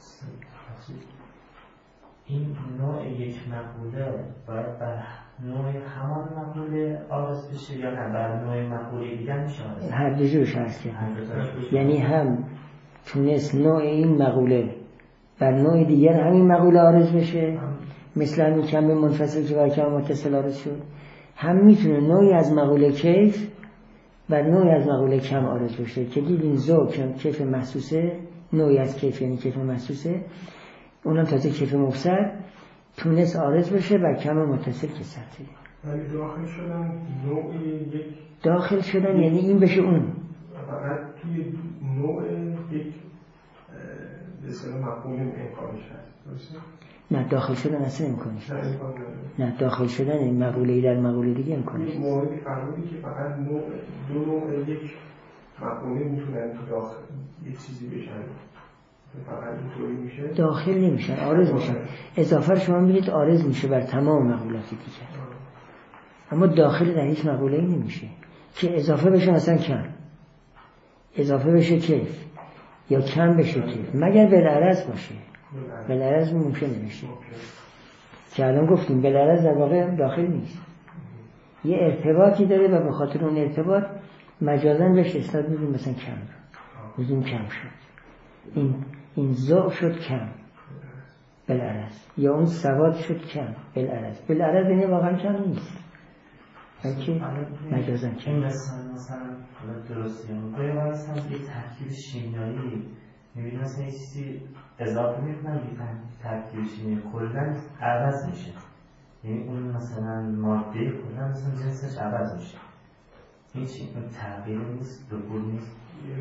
این نوع یک مقوله باید بر نوع همان مقوله عارض بشه یا نه بر نوع مقوله دیگر میشه عارض؟ هر دو جورش هست که یعنی هم تونست نوع این مقوله بر نوع دیگر همین مقوله عارض بشه، مثل همین کم منفصل که بر کم متصل عارض شد، هم میتونه نوعی از مقوله کیف بر نوعی از مقوله کم عارض بشه که دیدین ذو کیف محسوسه، نوعی از کیف یعنی کیف محسوسه، اونم تازه کیف مفسد تونست عارض بشه بر کم متصل که سطحی. ولی داخل شدن نوعی یک داخل شدن یعنی این بشه اون، فقط توی نوع یک به اصطلاح مفهوم امکانش هست، درسته؟ نه داخل شدن اصلا امکانش هست. نه داخل شدن این مقوله‌ای در مقوله دیگه امکانش هست. موردی فرمودی که فقط دو نوع یک مفهوم میتونن داخل یک چیزی بشن، فقط اینطوری میشه داخل نمیشن، عارض میشن. اضافه شما میگید عارض میشه بر تمام مقولات دیگه، اما داخل در هیچ مقوله‌ای نمیشه که اضافه بشه مثلا کم، اضافه بشه کیف یا کم بشه کیف، مگر بالعرض باشه. بالعرض ممکن نمیشه که الان گفتیم بالعرض در واقع داخل نیست، یه ارتباطی داره و به خاطر اون ارتباط مجازاً بهش اسناد میدیم، مثلا کم میدیم کم شد، این ذو شد کم بالعرض، یا اون سواد شد کم بالعرض. بالعرض یعنی واقعا کم نیست، بلکه مجازاً کم. این مثلا درسته یا مثلا یه ترکیب شیمیایی میبینی مثلا یه چیزی اضافه میکنن یه ترکیب شیمیایی کلاً عوض میشه، یعنی اون مثلا ماده کلاً مثلا جنسش عوض میشه. این تغییر نیست، دخول نیست.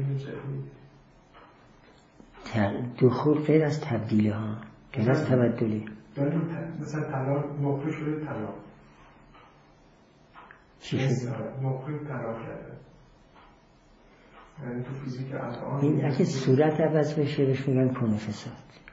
دخول غیر از تبدیله ها، غیر از تبدله. مثلا طلاق نقطه شده طلاق، چی شده؟ نقطه طلاق کرده. یعنی تو فیزیک الان این اگه صورت عوض بشه بهش میگن کون فساد،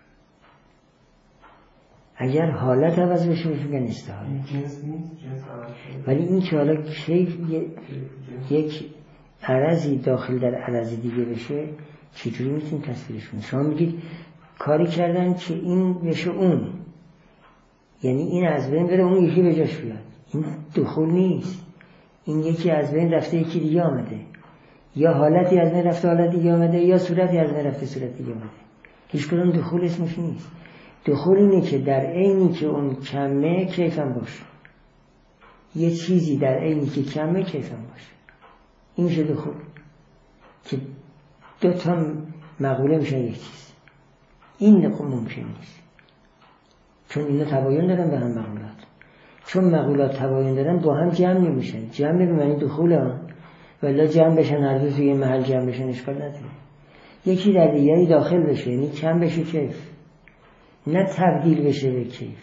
اگر حالت عوض بشه بهش میگن استحاله. جنس نیست، جنس عوض شده. ولی این که حالا کیف یک عرضی داخل در عرضی دیگه بشه چجوری میتونید تصویرش کنید؟ شما میگید کاری کردن که این بشه اون، یعنی این از بین بره اون یکی به جاش بیاد. این دخول نیست، این یکی از بین رفته یکی دیگه آمده، یا حالتی از بین رفته حالت دیگه آمده، یا صورتی از بین رفته صورت دیگه آمده. هیچ کدوم دخول اسمش نیست. دخول اینه که در عینی که اون کمه کیفم باشه، یه چیزی در عینی که کمه کیفم باشه، این میشه دخول، که 2 مقوله میشن یک چیز. این ممکن نیست، چون اینا تباین دارن به هم مقولات. چون مقولات تباین دارن با هم جمع نمیشن. جمع به معنی دخول ها، ولی جمع بشن هر دو توی محل جمع بشن اشکال نداره. یکی در دیگری داخل بشه یعنی کم بشه کیف، نه تبدیل بشه به کیف.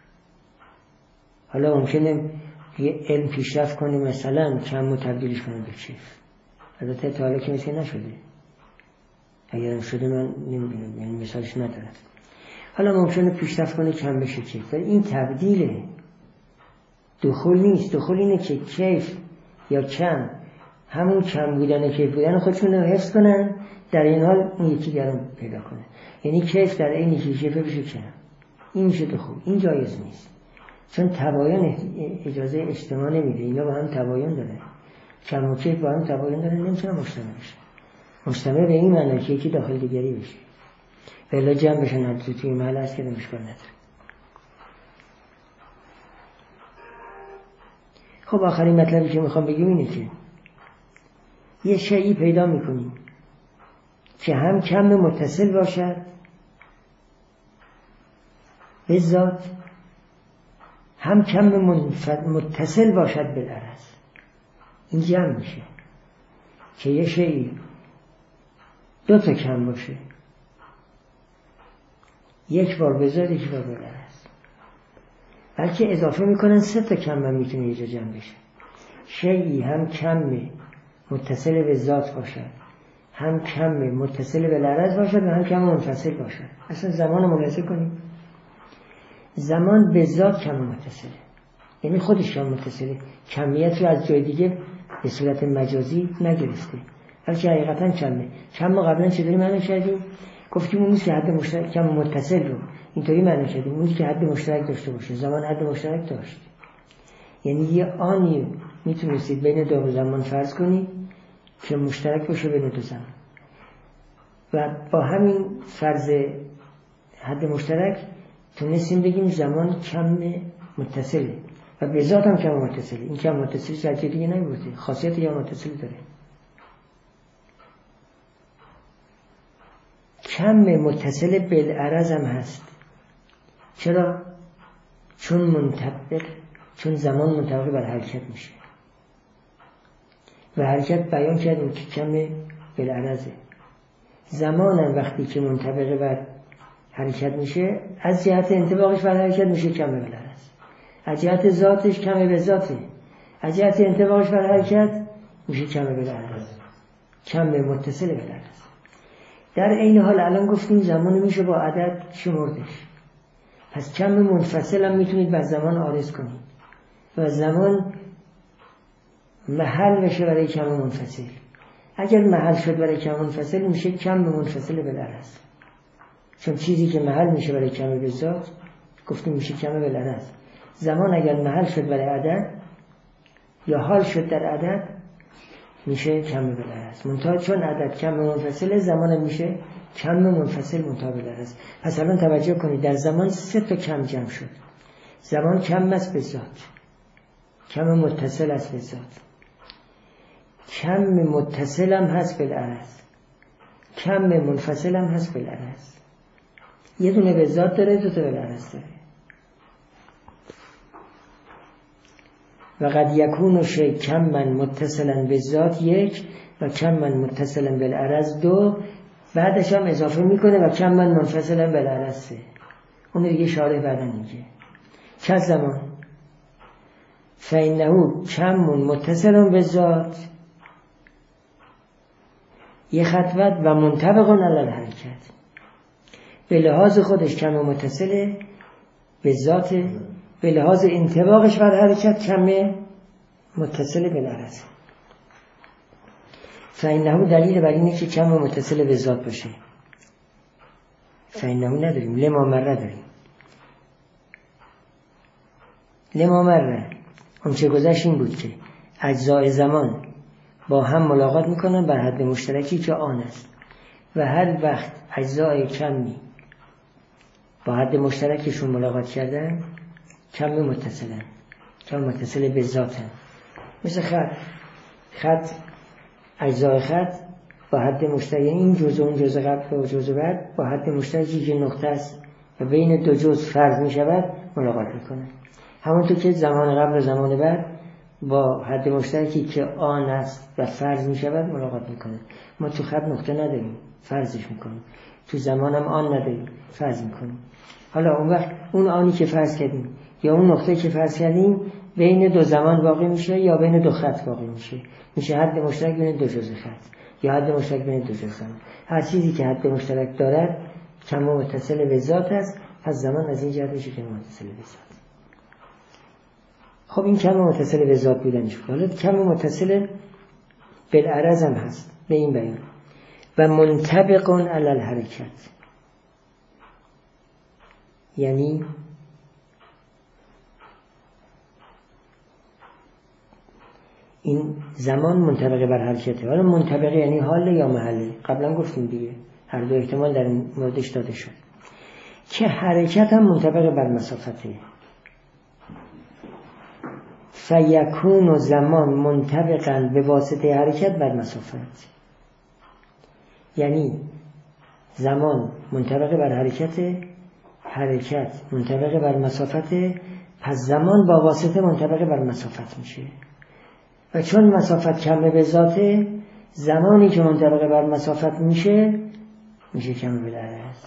حالا ممکنه یه علم پیشرفت کنه مثلا کم تبدیلش کنه به کیف، البته تا حالا که مثل نشده، اگر شده من نمیدونم، یعنی مثالش ندارم. حالا ممکنه پیشرفت کنه کم بشه کیف، ولی این تبدیله، دخول نیست. دخول اینه که کیف یا کم همون کم بودن و کیف بودن خودشون رو حفظ کنن، در این حال اون یکی گرم پیدا کنه. یعنی کیف در اینی که کیف بشه کم، این میشه دخول. این جایز نیست، چون تباین اجازه اجتماع نمیده. اینا با هم تباین داره، کم و کیف با هم تباین داره، نمیتونه مجتمع بشه. مجتمع به این معنی که یکی داخل دیگری بشه، بلا جمع بشن هم توی محل هست که مشکل نداره. خب آخرین مطلبی که میخوام بگیم اینه که یه شیئی پیدا میکنیم که هم کم متصل باشد به ذات، هم کم متصل باشد به العرض. این جمع میشه که یه شیئی دو تا کم باشه، یک بار به ذات یک بار به العرض، بلکه اضافه میکنن 3 تا کم هم میتونه یه جا جمع بشه. شیئی هم کم متصل به ذات باشد، هم کم متصل به العرض باشد و هم کم منفصل باشد. اصلا زمان رو ملاحظه کنیم، زمان به ذات کم متصله، یعنی خودش کم متصله، کمیت رو از جای دیگه به صورت مجازی نگرفته، بلکه حقیقتا کمه. کم قبلا چطوری معنی کردیم؟ گفتیم اون که حد مشترک کم متصل رو اینطوری معنی کردیم، اونی که حد مشترک داشته باشه. زمان حد مشترک داشت، یعنی یه آنی میتونستید بین دو زمان فرض کنید که مشترک باشه بین دو زمان، و با همین فرض حد مشترک تونستیم بگیم زمان کم متصله و به ذات هم کم متصله. این کم متصل شرطی دیگه نمیبوده، خاصیت یا متصل داره. کم متصل بالعرض هم هست. چرا؟ چون زمان منطبق بر حرکت میشه و حرکت بیان کردیم که کم بالعرضه. زمان هم وقتی که منطبق بر حرکت میشه، از جهت انطباقش بر حرکت میشه کم بالعرض، از جهت ذاتش کم به ذاته، از جهت انطباقش بر حرکت میشه کم بالعرض، کم متصل بالعرض. در این حال الان گفتیم زمان میشه با عدد شمردش، پس کم منفصل هم میتونید بر زمان عارض کنید و زمان محل بشه برای کم منفصل. اگر محل شد برای کم منفصل میشه کم منفصل بالعرض، چون چیزی که محل میشه برای کم به ذات گفتیم میشه کم بالعرض. زمان اگر محل شد برای عدد یا حال شد در عدد میشه کم بالعرض، منتها چون عدد کم منفصل، زمان میشه کم منفصل منتها بالعرض. پس الان توجه کنید، در زمان 3 تا کم جمع شد. زمان کم است به ذات، کم متصل است به ذات، کم متصل هم هست بالعرض، کم منفصل هم هست بالعرض. یه دونه به ذات داره، 2 تا بالعرض داره. و قد یکون شیء کما متصلا بالذات 1 و کما متصلا بالعرض 2، بعدش هم اضافه میکنه و کما منفصلا بالعرض 3. اون دیگه شارح بعدا میگه چه زمان فإنه کم متصل بالذات، یه خطوت و منطبق علی الحرکت، به لحاظ خودش کم متصله به ذات، به لحاظ انطباقش بر حرکت کم متصل بالعرض. فإنه دلیل بر اینه که کم متصل به ذات باشه. فإنه نداریم، لما مره داریم. لما مره اون چه گذشت این بود که اجزای زمان با هم ملاقات میکنن بر حد مشترکی که آن است، و هر وقت اجزای کمی با حد مشترکشون ملاقات کردن کم متصلن، کم متصل به ذاتن. مثل خط اجزای خط با حد مشترک، این جزء اون جزء قبل و جزء بعد با حد مشترکی که نقطه است و بین دو جزء فرض می شود ملاقات میکنن. همونطور که زمان قبل و زمان بعد با حد مشترکی که آن است و فرض می شود ملاقات میکنن. ما تو خط نقطه نداریم، فرضش میکنیم. تو زمان هم آن نداریم، فرض میکنیم. حالا اون وقت اون آنی که فرض کردیم یا اون نقطه که فرض کردیم بین دو زمان واقع میشه یا بین دو خط واقع میشه حد مشترک بین دو جزء خط یا حد مشترک بین دو جزء زمان. هر چیزی که حد مشترک دارد کم متصل به ذات است، پس زمان از این جهت میشه که متصل به ذات. خب این کم متصل به ذات بودنش بود. حالا کم متصل بالعرض هم هست به این بیان. و منطبق علی الحرکت، یعنی این زمان منطبق بر حرکته. حالا منطبق یعنی حال یا محله، قبلا گفتیم دیگه، هر دو احتمال در این موردش داده شد که حرکت هم منطبق بر مسافته. فیکون و زمان منطبقاً به واسطه حرکت بر مسافت، یعنی زمان منطبق بر حرکت، حرکت منطبق بر مسافت، پس زمان با واسطه منطبق بر مسافت میشه. و چون مسافت کمه به ذاته، زمانی که منطبق بر مسافت میشه کمه بالعرض.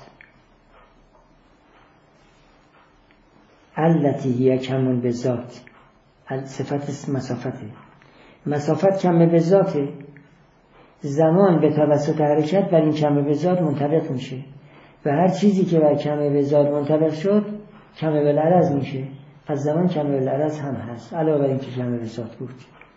التی هی کمون به ذات، صفت مسافته. مسافت کمه به ذاته، زمان به توسط حرکت بر این کمه به ذات منطبق میشه و هر چیزی که بر کمه به ذات منطبق شد کمه بالعرض میشه. پس زمان کمه بالعرض هم هست علاوه بر این که کمه به ذات بود.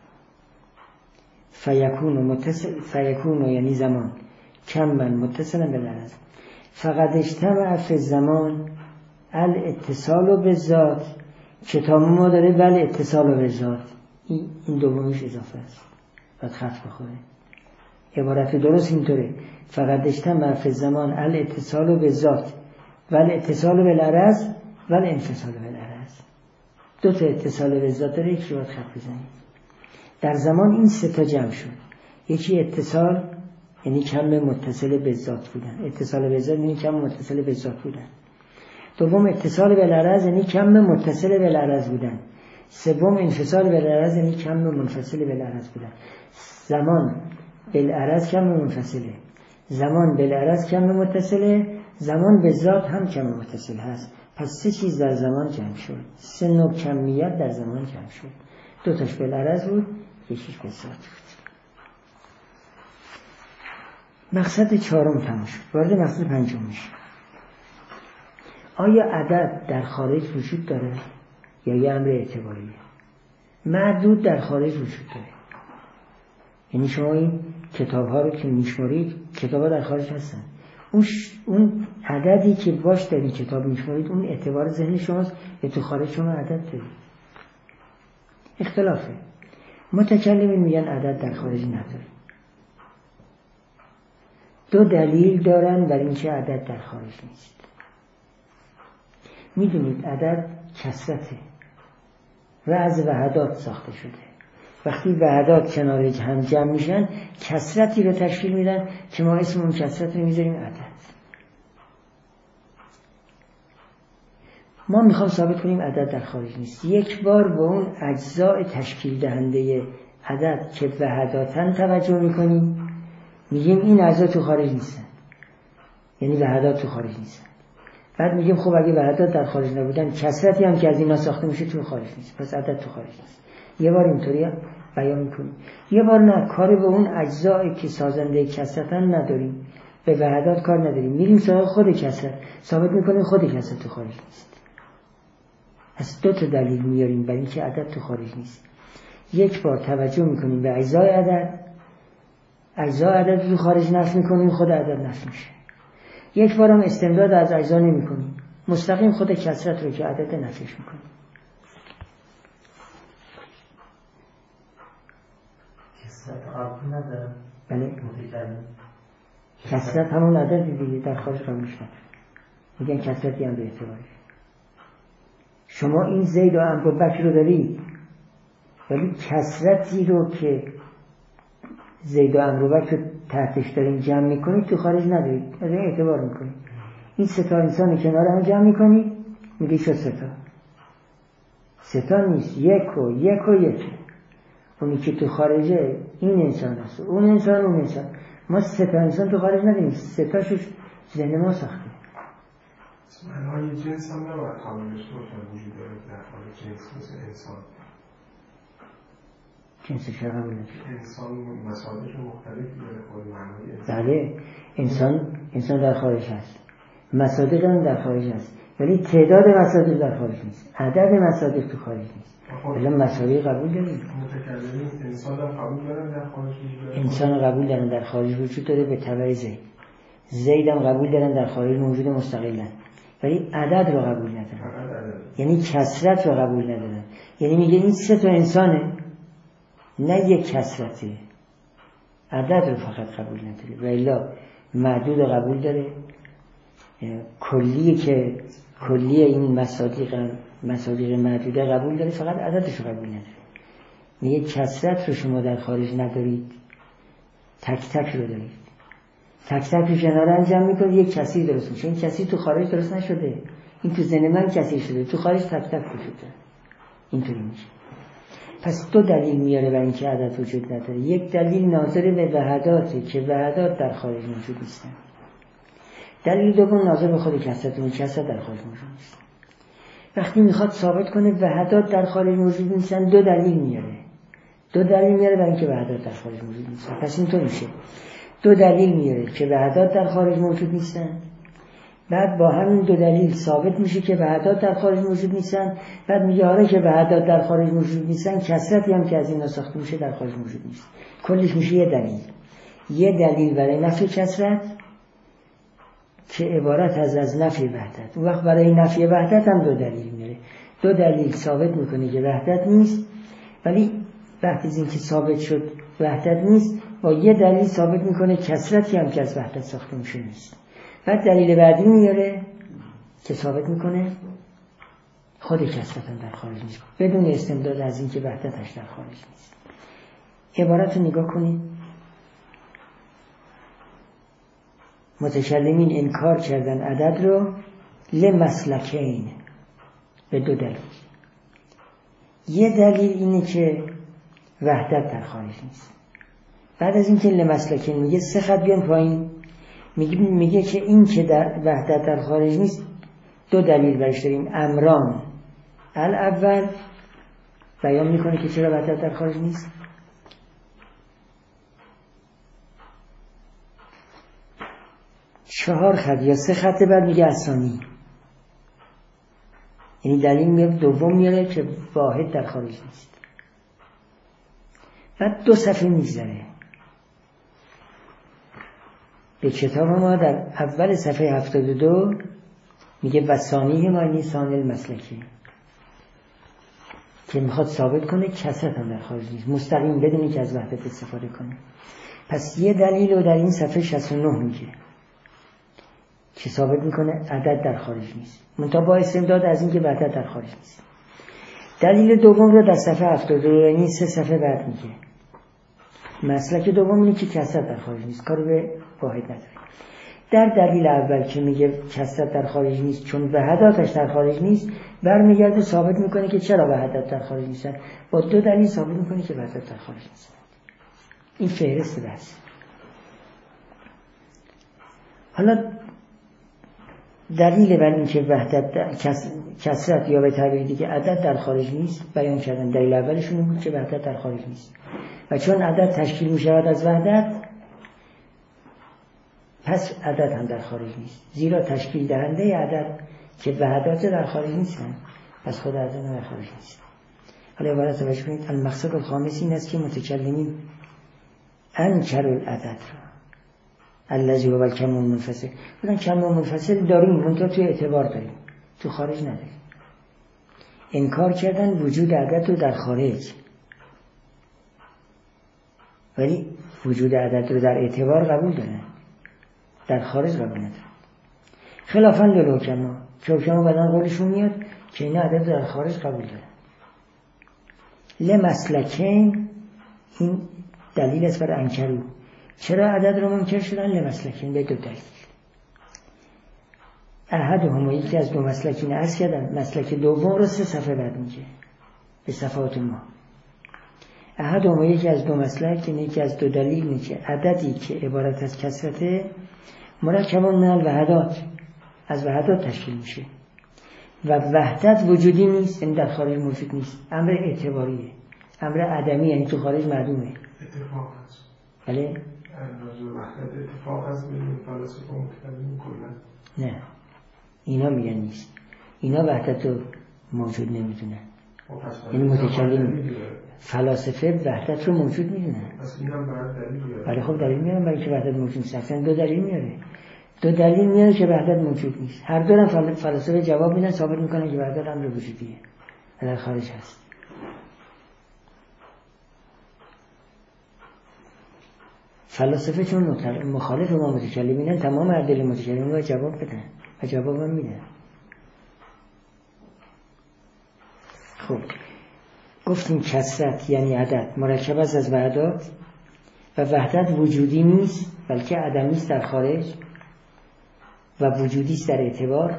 فیکون یعنی زمان کمن متصلا بالعرض. فقد اجتمع فی الزمان الاتصال بالذات، کتاب ما داره بل اتصال بالذات، این دومیش اضافه است باید خط بخوره. عبارت درست اینطوره: فقد اجتمع فی الزمان الاتصال بالذات ول اتصال بالعرض ول انفصال بالعرض. دو تا اتصال بالذات داره، یکی باید خط بزنید. در زمان این سه تا جمع شد. یکی اتصال یعنی کم متصل به ذات بودن، اتصال به ذات یعنی کم متصل به ذات بودن. دوم اتصال بالعرض یعنی کم متصل بالعرض بودن. سوم انفصال بالعرض یعنی کم منفصل بالعرض بودن. زمان بالعرض کم منفصله، زمان بالعرض کم متصله، زمان به ذات هم کم متصل هست. پس سه چیز در زمان جمع شد، سه نوع کمیت در زمان جمع شد. دو تاش بالعرض بود، یکیش به ذات بود. مقصد چهارم تموم شد. وارد مقصد پنجم میشه. آیا عدد در خارج وجود داره یا یه امر اعتباریه؟ معدود در خارج وجود داره. یعنی شما این کتاب ها رو که میشمارید، کتاب ها در خارج هستن. اون عددی که باش در این کتاب میشمارید اون اعتبار ذهن شماست یا تو خارج شما عدد دارید؟ اختلافه. متکلمین میگن عدد در خارج نداره. دو دلیل دارن بر اینکه عدد در خارج نیست. میدونید عدد کثرته و از وحدات ساخته شده. وقتی وحدات کنار هم جمع میشن کثرتی رو تشکیل میدن که ما اسم اون کثرت رو میذاریم عدد. ما میخوام ثابت کنیم عدد در خارج نیست. یک بار با اون اجزاء تشکیل دهنده عدد که وحداتن توجه میکنیم، میگیم این اجزا تو خارج نیستن، یعنی وحدات تو خارج نیستن. بعد میگیم خب اگه وحدات در خارج نبودن کثرتی هم که از اینا ساخته میشه تو خارج نیست، پس عدد تو خارج نیست. یه بار اینطوری بیان میکنیم، یه بار نه، کاری به اون اجزایی که سازنده کثرتن نداریم، به وحدات کار نداریم، میریم سراغ خود کثرت، ثابت میکنیم خود کثرت تو خارج نیست. از دو تا دلیل میاریم برای اینکه عدد تو خارج نیست. یک بار توجه میکنیم به اجزای عدد، اجزای عدد تو خارج نفی میکنیم، خود عدد نفی میشه. یک بار هم استمداد از اجزا نمیکنیم، مستقیم خود کثرت رو که عدد نفیش میکنیم. کثرت عرضی نداره؟ بله، کثرت همون عددی دیگه در خارج قرار میشه. میگن کثرتی هم به اعتبارش. شما این زید و عمرو و بکر رو دارید، ولی کثرتی رو که زید و عمرو و بکر تحتش دارین جمع میکنید تو خارج ندارید، از این اعتبار میکنید. این سه تا انسان کنار هم جمع میکنید، میگه شد سه تا. سه تا نیست، یک و یک. اونی که تو خارجه این انسان هست، اون انسان. ما سه تا انسان تو خارج نداریم، سه تاشوش ذهن ما ساخته. معنای جنس هم نباید قابل داشته باشن وجود داره در خارج جنس مثل انسان. جنس چه قبول داشته؟ انسان مسائلش مختلفی داره خود معنای انسان. بله، انسان در خارج هست، مصادیق هم در خارج هست. ولی تعداد مصادیق در خارج نیست، عدد مصادیق تو خارج نیست. ولی مصادیق قبول داریم. متکلمین انسان هم قبول دارن در خارج وجود داره. انسان قبول دارن در خارج وجود داره به تبع زید. زید هم قبول دارن در خارج موجود مستقلا. ولی عدد رو قبول ندارن. یعنی کثرت رو قبول ندارن. یعنی میگه این 3 تا انسانه، نه یک کثرته. عدد رو فقط قبول نداره. و الا معدود رو قبول داره. کلی این مصادیق معدوده قبول داره، فقط عددش رو قبول نداره. میگه کثرت رو شما در خارج ندارید، تک تک رو دارید. تک تک رو کنار انجام میکنید یک کثیر درست میشه. این کثیر تو خارج درست نشده، این تو ذهن من کثیر شده، تو خارج تک تک وجود داره. اینطوری میشه. پس 2 دلیل میاره برای اینکه عدد وجود نداره. یک دلیل ناظر به وحداته که وحدات در خارج موجود نیستن. دلیل دوم ناظر به خود کثرت، اون کثرت در خارج موجود نیست. وقتی میخواد ثابت کنه وحدات در خارج موجود نیستن 2 دلیل میاره. 2 دلیل میاره برای اینکه وحدات در خارج موجود نیستن. پس اینطور میشه 2 دلیل میاره که وحدات در خارج موجود نیستن، بعد با همین 2 دلیل ثابت میشه که وحدات در خارج موجود نیستن، بعد میگه آره که وحدات در خارج موجود نیستن کثرتی هم که از این ساخته میشه در خارج موجود نیست. کلش میشه یه دلیل برای نفی کثرت که عبارت از نفی وحدت. اون وقت برای نفی وحدت هم 2 دلیل میاره. 2 دلیل ثابت میکنه که وحدت نیست، ولی وقتی از این که ثابت شد وحدت نیست، با یه دلیل ثابت میکنه کثرتی هم که از وحدت ساخته میشه نیست. بعد دلیل بعدی میاره که ثابت میکنه خود کثرت هم در خارج نیست، بدون استمداد از این که وحدتش در خارج نیست. عبارت رو نگاه کنید. متکلمین انکار کردن عدد رو لمسلکین، به 2 دلیل. یه دلیل اینه که وحدت در خارج نیست. بعد از اینکه لمسلکین میگه 3 خط بیان پایین، میگه که این که در وحدت در خارج نیست 2 دلیل برش داریم. امران الاول بیان میکنه که چرا وحدت در خارج نیست. 4 خط یا 3 خط بعد میگه الثانی، یعنی دلیل میاد دوم میاره که واحد در خارج نیست. بعد 2 صفحه میگذره به کتاب ما. در اول صفحه 72 میگه وثانی معنی ثانی المسلکی، که میخواد ثابت کنه کثرت هم در خارج نیست، مستقیم بدون اینکه از وحدت استفاده کنه. پس یه دلیل رو در این صفحه 69 میگه که ثابت میکنه عدد در خارج نیست، منتها با استمداد از اینکه وحدت در خارج نیست. دلیل دوم رو در صفحه 72، یعنی 3 صفحه بعد میگه. مسلک دوم اینه که کثرت در خارج نیست، کار به واحد نداره. در دلیل اول که میگه کثرت در خارج نیست چون وحداتش در خارج نیست، برمیگرده ثابت میکنه که چرا وحدت در خارج نیستن. با 2 دلیل ثابت میکنه که وحدت در خارج نیست. این فهرست بحث. حالا دلیل بر این که وحدت کثرت یا به تعبیر دیگه عدد در خارج نیست بیان کردن. دلیل اولشون بود که وحدت در خارج نیست و چون عدد تشکیل می شود از وحدت، پس عدد هم در خارج نیست، زیرا تشکیل دهنده عدد که وحدات در خارج نیستن، پس خود عدد در خارج نیست. حالا عبارت توجه کنید. المقصد الخامس این است که متکلمین انکر العدد را الذی هو الکم المنفصل. بودن کم منفصل داریم، منتها توی اعتبار داریم، تو خارج نداریم. انکار کردن وجود عدد رو در خارج، ولی وجود عدد رو در اعتبار قبول دارن، در خارج قبول ندارن. خلافاً للحکما، که حکما بدن قولشون میاد که این عدد در خارج قبول دارن. لمسلکین، این دلیل است بر انکرو. چرا عدد رو منکر شدن؟ لمسلکین، به 2 دلیل. احدهما، یکی از 2 مسلکین عرض کردن. مسلک دوم رو 3 صفحه بعد میگه به صفحات ما. احدهما، یکی از 2 مسلک، یکی از 2 دلیل میگه عددی که عبارت از کثرت مرکب من الوحدات، از وحدات تشکیل میشه و وحدت وجودی نیست، یعنی در خارج موجود نیست. امر اعتباریه، امر عدمی، یعنی تو خارج معدومه. اتفاق هست. بله؟ امر وحدت اتفاق هست بین فلسفه و متکلمین کلا. نه، اینا میگن نیست. اینا وحدت رو موجود نمیدونن. یعنی متکلم فلاسفه وحدت رو موجود میدونن. ولی خب دلیل میارن برای که وحدت موجود نیست. اصلا دو دلیل میاره که وحدت موجود نیست. هر دو هم فلاسفه جواب میدن، ثابت میکنن که وحدت امر وجودیه و در خارج هست. فلاسفه چون مخالف ما متکلمینن، تمام ادله متکلمین رو جواب بدن و جواب هم میدن. خب گفتیم کثرت یعنی عدد مرکب است از وحدات و وحدت وجودی نیست بلکه عدمی است در خارج و وجودی است در اعتبار.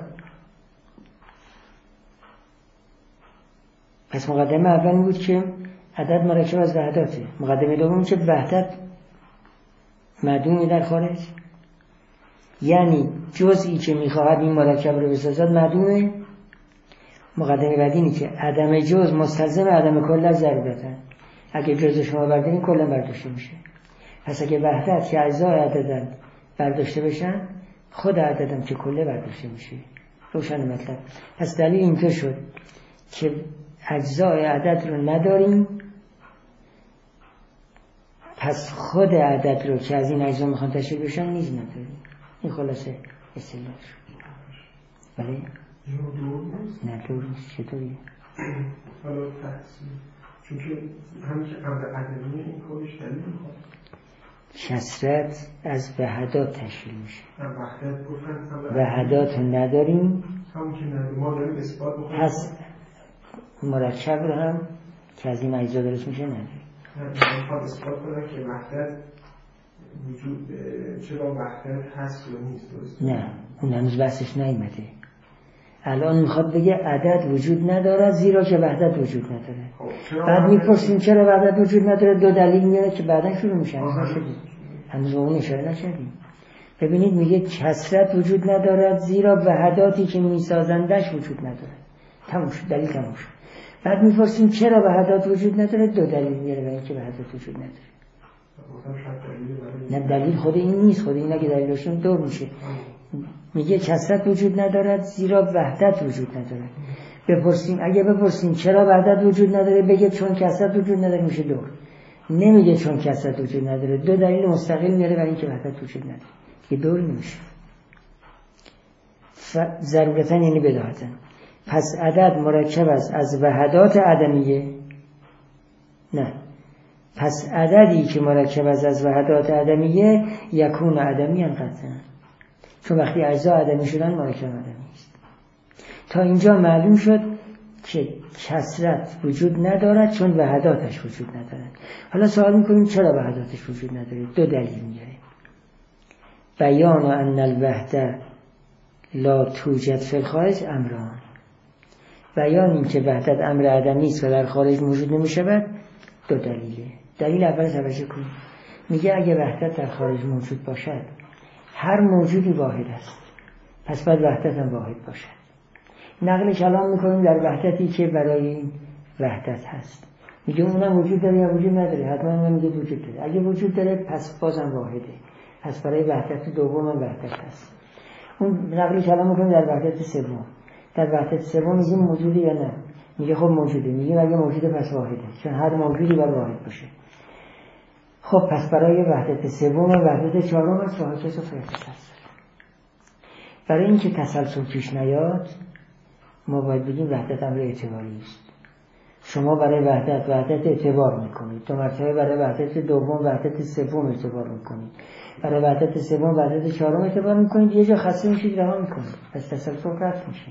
پس مقدمه اول بود که عدد مرکب از وحداته. مقدمه دوم که وحدت معدومه در خارج، یعنی جزئی که میخواهد این مرکب رو بسازد معدومه. مقدمه بعدی اینه که عدم جز مستلزم عدم کل از ضرورتن. اگه جز شما بردارین کلا برداشته میشه. پس اگه وحدت که اجزای عددن برداشته بشن، خود عددم که کله برداشته میشه. روشن مطلب. پس دلیل اینطور شد که اجزای عدد رو نداریم، پس خود عدد رو که از این اجزا میخوان تشکیل بشن نیز نداریم. این خلاصه اصطلاح شد. ولی نه دور نیست. چطوریه؟ حالا تحصیل چون که همین که امر عدمی این کارش دلیل میخواد. کثرت از وحدات تشکیل میشه. وحدات نداریم، همون که ما داریم اثبات بکنیم. پس مرکب رو هم که از این اجزا درست میشه نداریم. من میخواد اثبات کنم که وحدت وجود چرا وحدت هست یا نیست. درست؟ نه اون هنوز بحثش نیامده. الان میخواد بگه عدد وجود نداره زیرا که وحدت وجود نداره. بعد میپرسیم چرا وحدت وجود نداره، دو دلیل میاره که بعدا شروع میشه. هنوز به اون اشاره نکردیم. ببینید میگه کثرت وجود نداره زیرا وحداتی که میسازندش وجود نداره. تموم شد، دلیل تموم شد. بعد میپرسیم چرا وحدات وجود نداره، دو دلیل میاره برای اینکه وحدت وجود نداره. نه دلیل خود این نیست، خود این اگه دلیلشون دور میشه. میگه کثرت وجود ندارد زیرا وحدت وجود نداره. بپرسیم اگه بپرسیم چرا وحدت وجود نداره، بگه چون کثرت وجود نداره، میشه دور. نمیگه چون کثرت وجود نداره، دو دلیل مستقل میاره برای اینکه وحدت وجود نداره که دور نمیشه. ضرورتاً یعنی بداهتاً. پس عدد مرکب است از وحدات عدمیه. نه، پس عددی که مرکب است از وحدات عدمیه یکون عدمی قطعاً، چون وقتی اجزا عدمی شدن مرکب عدمی است. تا اینجا معلوم شد که کثرت وجود ندارد چون وحداتش وجود ندارد. حالا سوال میکنیم چرا وحداتش وجود نداره؟ دو دلیل میاره. بیان ان الوحده لا توجد فی الخارج امران. بیان این که وحدت امر عدمی است و در خارج موجود نمیشود دو دلیله. دلیل اول توجه کنید، میگه اگه وحدت در خارج موجود باشد هر موجودی واحد است، پس باید وحدت هم واحد باشد. نقل کلام میکنیم در وحدتی که برای این وحدت هست، میگه اونم وجود داره یا وجود نداره؟ حتما میگه وجود داره. اگه وجود داره پس بازم واحده، پس برای وحدت دوم هم وحدت هست. اون نقل کلام میکنیم در وحدت سوم. در وحدت سوم میگیم موجوده یا نه؟ میگه خب موجوده. میگه اگه موجوده پس واحده، چون هر موجودی باید واحد باشه. خب پس برای وحدت سوم و وحدت چهارم است و هرچه هست. برای اینکه تسلسل پیش نیاد ما باید بگیم وحدت امر اعتباری است. شما برای وحدت اعتبار میکنید، دو مرتبه برای وحدت دوم وحدت سوم اعتبار میکنید، برای وحدت سوم وحدت چهارم اعتبار میکنید، یه جا خسته میشید رها میکنید، پس تسلسل قطع میشه.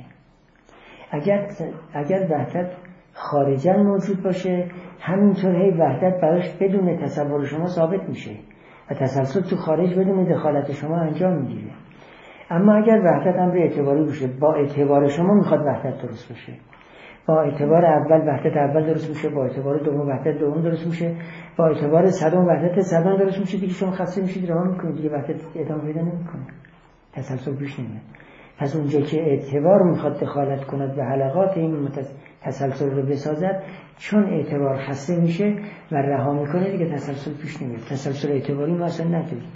اگر وحدت خارجاً موجود باشه همینطور هی وحدت براش بدون تصور شما ثابت میشه و تسلسل تو خارج بدون دخالت شما انجام میگیره. اما اگر وحدت امر اعتباری باشه، با اعتبار شما میخواد وحدت درست باشه، با اعتبار اول وحدت اول درست میشه، با اعتبار دوم وحدت دوم درست میشه، با اعتبار صدم وحدت صدم درست میشه، دیگه شما خسته میشید رها میکنید، دیگه وحدت ادامه پیدا نمیکنه، تسلسل پیش نمیاد. پس اونجا که اعتبار میخواد دخالت کند و حلقات این تسلسل رو بسازد، چون اعتبار خسته میشه و رها میکنه دیگه تسلسل پیش نمیاد. تسلسل اعتباری ما اصلا نداریم.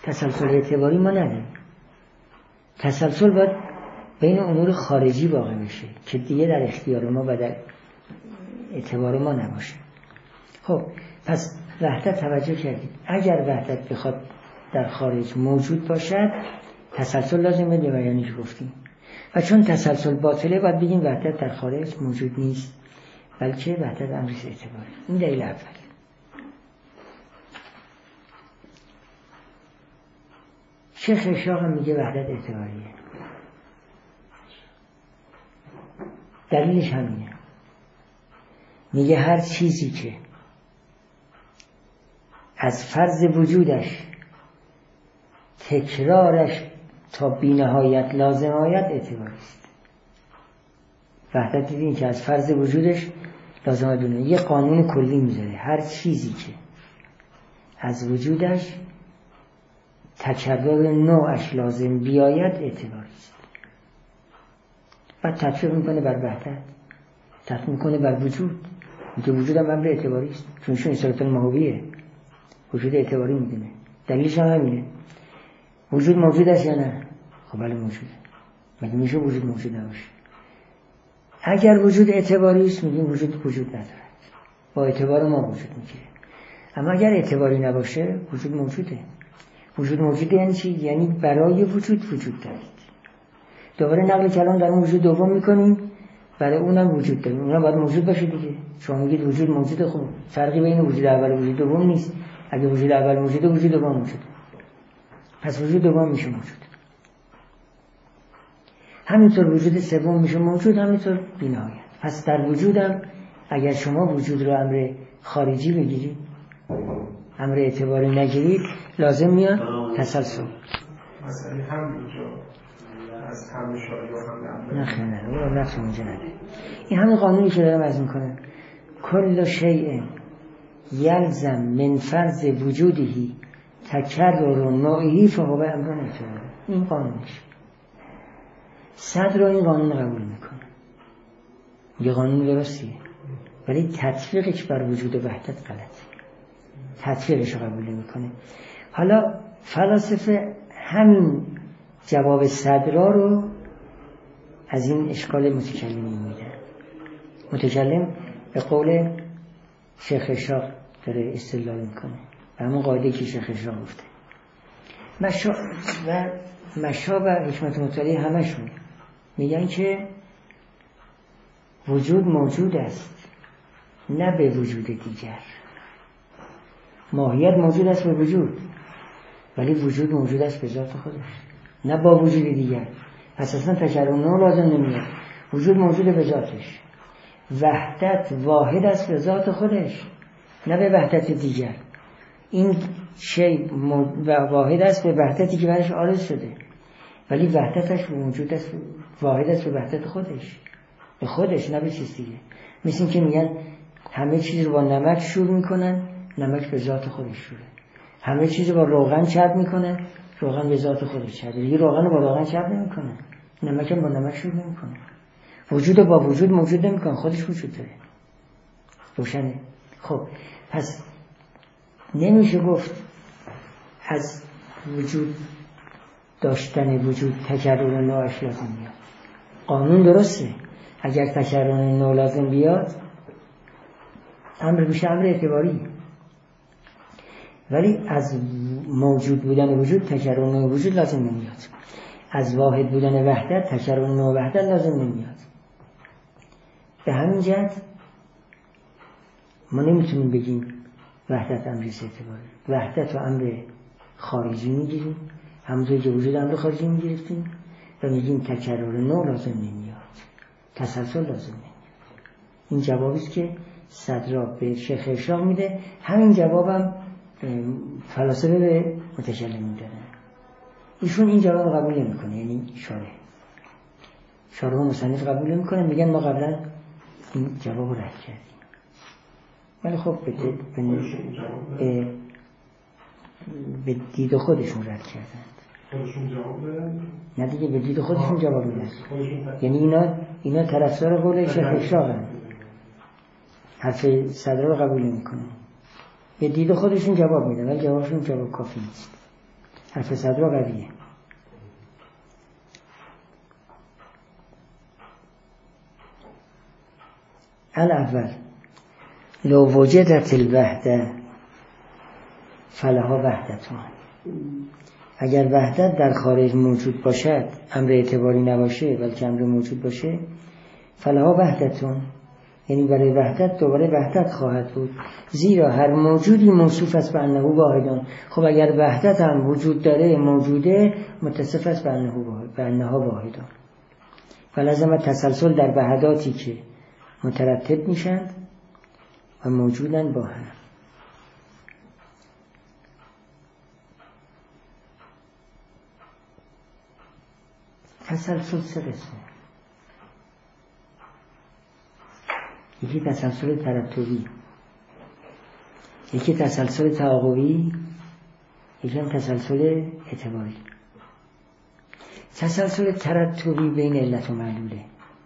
تسلسل اعتباری ما نداریم. تسلسل باید بین امور خارجی واقع بشه که دیگه در اختیار ما و در اعتبار ما نباشه. خب پس وحدت توجه کردید، اگر وحدت بخواد در خارج موجود باشد تسلسل لازمه، یعنی که گفتیم، و چون تسلسل باطله باید بگیم وحدت در خارج موجود نیست بلکه وحدت امر اعتباری. این دلیل اول. شیخ اشراق هم میگه وحدت اعتباریه. دلیلش همینه، میگه هر چیزی که از فرض وجودش تکرارش تا بی‌نهایت لازم آید اعتباری است. وحدت دیدین که از فرض وجودش لازم آید، یه قانون کلی میذاره، هر چیزی که از وجودش تکرار نوعش لازم بیاید اعتباری است. بعد تطبیق میکنه بر وحدت، تطبیق میکنه بر وجود، میگه وجود هم امر اعتباری است، چون اصالت الماهویه، وجود اعتباری میدونه. دلیلش هم همینه. وجود موجود است یا نه؟ خب بله موجوده. مگه میشه وجود موجود نباشه؟ اگر وجود اعتباری است میگیم وجود ندارد، با اعتبار ما وجود میگیره. اما اگر اعتباری نباشه وجود موجوده. وجود موجوده یعنی چی؟ یعنی برای وجود دارید. دوباره نقل کلام در اون وجود دوم میکنیم، برای اونم وجود داریم، اونم باید موجود باشه دیگه. شما میگید وجود موجوده، خب فرقی بین وجود اول و وجود دوم نیست. اگه وجود اول موجوده وجود دوم موجوده، پس وجود دوم میشه موجود. همینطور وجود سوم میشه موجود، همینطور بی‌نهایت. پس در وجودم اگر شما وجود رو امر خارجی بگیرید، امر اعتباری نگیرید، لازم میاد تسلسل. مثلا همینجا از هم شایی و هم نه اون نفس اونجا نده. این همه قانونی که دارم عرض میکنم، کل شیء یلزم من فرض وجودهی تکرر نوعی فهو امر اعتباری. این قانونش. صدر این قانون قبول میکنه، یه قانون درستیه، ولی تطبیقش بر وجود وحدت غلطه، تطبیقش قبول میکنه. حالا فلاسفه همین جواب صدرا رو از این اشکال متکلمین میده. متکلم به قول شیخ اشراق داره استدلال میکنه، همون قاعده که شیخ اشراق گفته. مشا و حکمت مطلعه همشون میگن که وجود موجود است نه به وجود دیگر. ماهیت موجود است به وجود، ولی وجود موجود است به ذات خودش، نه با وجود دیگر. پس اصلا تکرار نوع لازم نمیاد. وجود موجود به ذاتش. وحدت واحد است به ذات خودش، نه به وحدت دیگر. این شی واحد است به وحدتی که برش عارض شده، ولی وحدتش موجود است، واحد است به وحدت خودش، به خودش، نه به چیز دیگه. مثل این که میگن همه چیز رو با نمک شور میکنن، نمک به ذات خودش شوره. همه چیز رو با روغن چرب میکنن، روغن به ذات خودش چربه. دیگه روغن رو با روغن چرب نمیکنن، نمک هم با نمک شور نمیکنن. وجود با وجود موجود نمیکنن، خودش وجود داره. روشنه؟ خب پس نمیشه گفت از وجود داشتن وجود تکرر نوعش لازم بیاد. قانون درسته، اگر تکرر نوع لازم بیاد امر میشه امر اعتباری، ولی از موجود بودن وجود تکرر نوع وجود لازم نمیاد. از واحد بودن وحدت تکرر نوع وحدت لازم نمیاد. به همین جهت ما نمیتونیم بگیم وحدت امر اعتباری. وحدت و امر خارجی میگیریم، همونطور که وجود امر خارجی میگرفتیم، و میگیم تکرر نوع لازم نمیاد، تسلسل لازم نمیاد. این جوابیست که صدرا به شیخ اشراق میده. همین جوابم فلاسفه به متکلمین دادن. ایشون این جواب قبول نمیکنه، یعنی شارح و مصنف قبول نمیکنه، میگن ما قبلا این جواب رد کردیم. ولی خب به دید خودشون رد کردن. خودشون جواب دادن؟ نه دیگه، به دید خودشون جواب میدن. یعنی اینا طرفدار قول شیخ اشراقن، حرف صدرا رو قبول نمیکنن، به دید خودشون جواب میدن، ولی جوابشون جواب کافی نیست. حرف صدرا قویه. الاول لو وجدت الوحده فلها وحدتون، اگر وحدت در خارج موجود باشد، امر اعتباری نباشه بلکه امر موجود باشه، فلها وحدتون، یعنی برای وحدت دوباره وحدت خواهد بود، زیرا هر موجودی موصوف است به انه واحدان. خب اگر وحدت هم وجود داره، موجوده، متصف است به انها واحدان. فلازم تسلسل در وحداتی که مترتب میشن و موجودن با هم. تسلسل سه قسمه. یکی تسلسل ترتبی، یکی تسلسل تعاقبی، یکی هم تسلسل اعتباری. تسلسل ترتبی بین علت و معلوله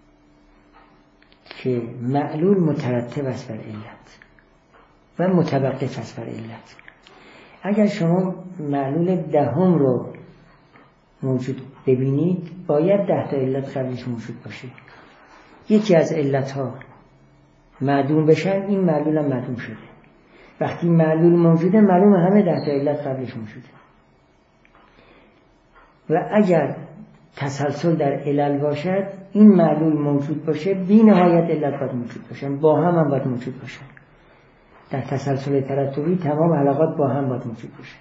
که معلول مترتب است بر علت و متوقف است بر علت. اگر شما معلول دهم رو موجود ببینید، باید 10 تا علت قبلش موجود باشه. یکی از علتها معدوم بشن، این معلول هم معدوم شده. وقتی معلول موجوده، معلوم همه 10 تا علت قبلش موجوده. و اگر تسلسل در علل باشد، این معلول موجود باشه، بی نهایت علت باید موجود باشن، با هم باید موجود باشن. در تسلسل ترتبی تمام علاقات با هم باید موجود باشن.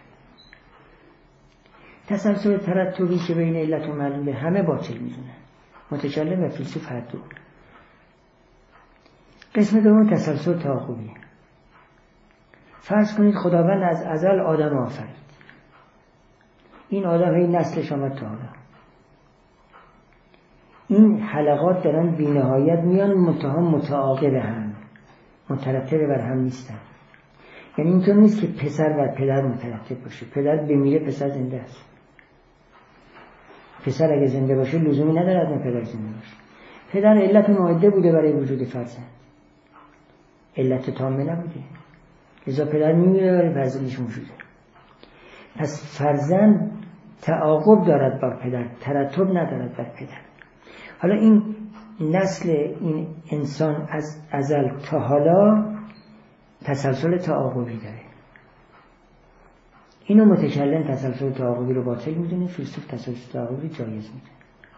تسلسل ترتبی که بین علت و معلول همه باطل میدونن، متکلم و فیلسوف هر دو. قسم دوم تسلسل تعاقبی. فرض کنید خداوند از ازل آدم آفرید، این آدم هی نسلش آمد تا حالا، این حلقات دارن بی نهایت میان، منتها متعاقب هم، مترتب بر هم نیستن. یعنی اینطور نیست که پسر بر پدر مترتب باشه، پدر بمیره پسر زنده است. پسر اگه زنده باشه لزومی نداره از پدر زنده باشه. پدر علت معده بوده برای وجود فرزند، علت تامه نبوده، لذا پدر میمیره برای فرزندش موجوده. پس فرزند تعاقب دارد بر پدر، ترتب ندارد بر پدر. حالا این نسل این انسان از ازل تا حالا تسلسل تعاقبی داره. اینو متکلم تسلسل تعاقبی رو باطل میدونه، فیلسوف تسلسل تعاقبی جایز میدونه.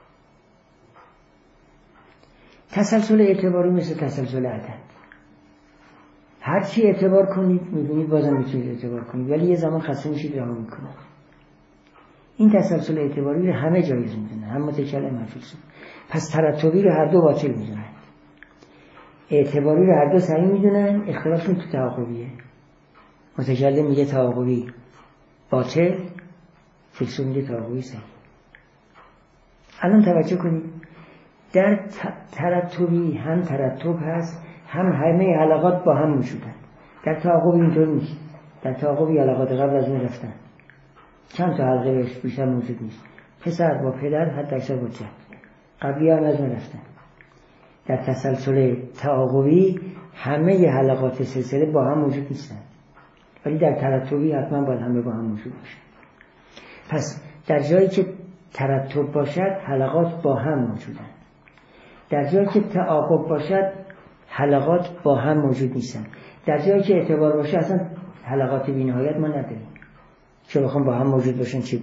تسلسل اعتباری مثل تسلسل عدد، هر چی اعتبار کنید میبینید بازم میتونید اعتبار کنید، ولی یه زمان خسته میشید رها میکنید. این تسلسل اعتباری رو همه جایز میدونه، هم متکلم هم فیلسوف. پس ترتبی رو هر دو باطل میدونن، اعتباری رو هر دو صحیح میدونن، اختلافشون تو تعاقبیه. متکلم میگه تعاقبی باطل، فیلسوف میگه تعاقبی صحیح. الان توجه کنید، در ترتبی هم ترتب هست، هم همه علاقات با هم موجودن. در تعاقبی اینطور نیست. در تعاقبی علاقات قبل از اون رفتن، چند تا حلقه بهش بیشتر موجود نیست. پسر با پدر حتی اکثر با جد، قبلی ها از اون رفتن. در تسلسل تعاقبی همه حلقات سلسله با هم موجود نیستن، ولی در ترتبی حتما باید همه با هم موجود باشه. پس در جایی که ترتب باشد حلقات با هم موجودن، در جایی که تعاقب باشد حلقات با هم موجود نیستن. در جایی که اعتبار باشه اصلا حلقات بی نهایت ما نداریم، چه بخوام با هم موجود باشن چه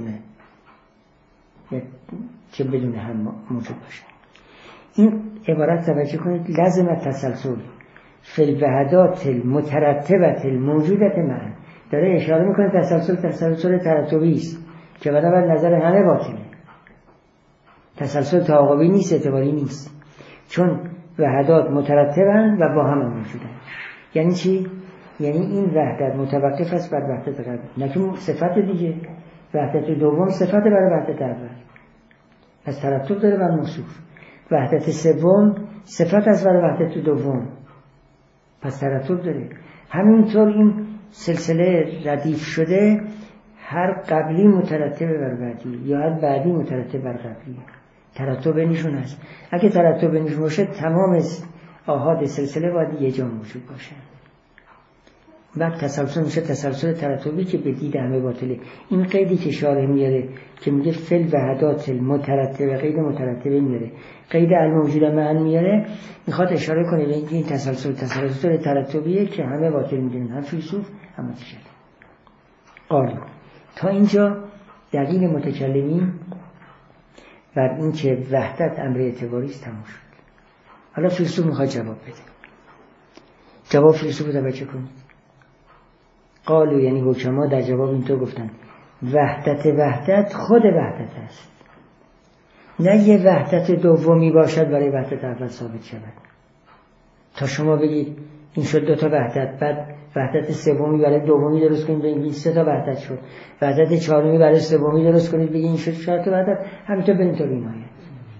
بدونه هم موجود باشن. این عبارت توجه کنید، لازم تسلسل فی الوحدات المترتبه الموجودة معا. داره اشاره میکنه تسلسل ترتبی است که بنابر نظر همه باطله. تسلسل تعاقبی نیست، اعتباری نیست، چون وحدات مترتبن و با هم موجودن. یعنی چی؟ یعنی این وحدت متوقف است بر وحدت قبل، نه که صفت دیگه. وحدت دوم صفت برای وحدت اول، پس ترتب داره بر موصوف. وحدت سوم صفت است برای وحدت دوم، پس ترتب داره. همینطور این سلسله ردیف شده، هر قبلی مترتب بر بعدی یا هر بعدی مترتب بر قبلی، ترتب بینشون هست. اگه ترتب بینشون باشه تمام آحاد سلسله باید یه جا موجود باشه. بعد تسلسل میشه تسلسل ترتبی که به دید همه باطله. این قیدی که شارح میاره که میگه فل وحدات المترتبه، قید مترتبه میاره، قید الموجود معا میاره، میخواد اشاره کنه به اینکه این تسلسل ترتبیه که همه باطل میدونن، هم فیلسوف هم متکلم. قالو تا اینجا دلیل متکلمین بر این که وحدت امر اعتباری است تموم شد. حالا فیلسوف میخواد جواب بده. جواب فیلسوف رو توجه کنید. قالو یعنی حکما در جواب اینطور گفتن وحدت خود وحدت است، نه یه وحدت دومی باشد برای وحدت اول ثابت شود. تا شما بگید این شد 2 تا وحدت، بعد وحدت سومی برای دومی درست کنید بگید 3 تا وحدت شد، وحدت چهارمی برای سومی درست کنید بگید این شد 4 تا وحدت، همینطور بریم تا نهایت.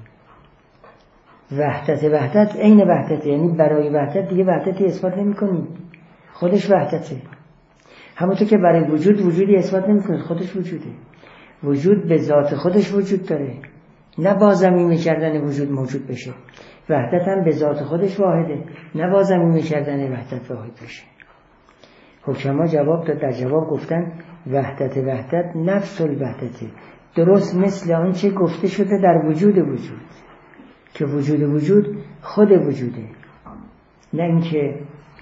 وحدت عین وحدت، یعنی برای وحدت دیگه وحدتی اثبات نمی‌کنید، خودش وحدته. همونطور که برای وجودی اثبات نمی‌کنید، خودش وجوده. وجود به ذات خودش وجود داره، نه با ضمیمه کردن وجود موجود بشه. وحدت هم به ذات خودش واحده، نه با ضمیمه کردن وحدت واحد بشه. حکما جواب داد، در جواب گفتن وحدت نفس الوحدته، درست مثل آنچه گفته شده در وجود که وجود خود وجوده، نه اینکه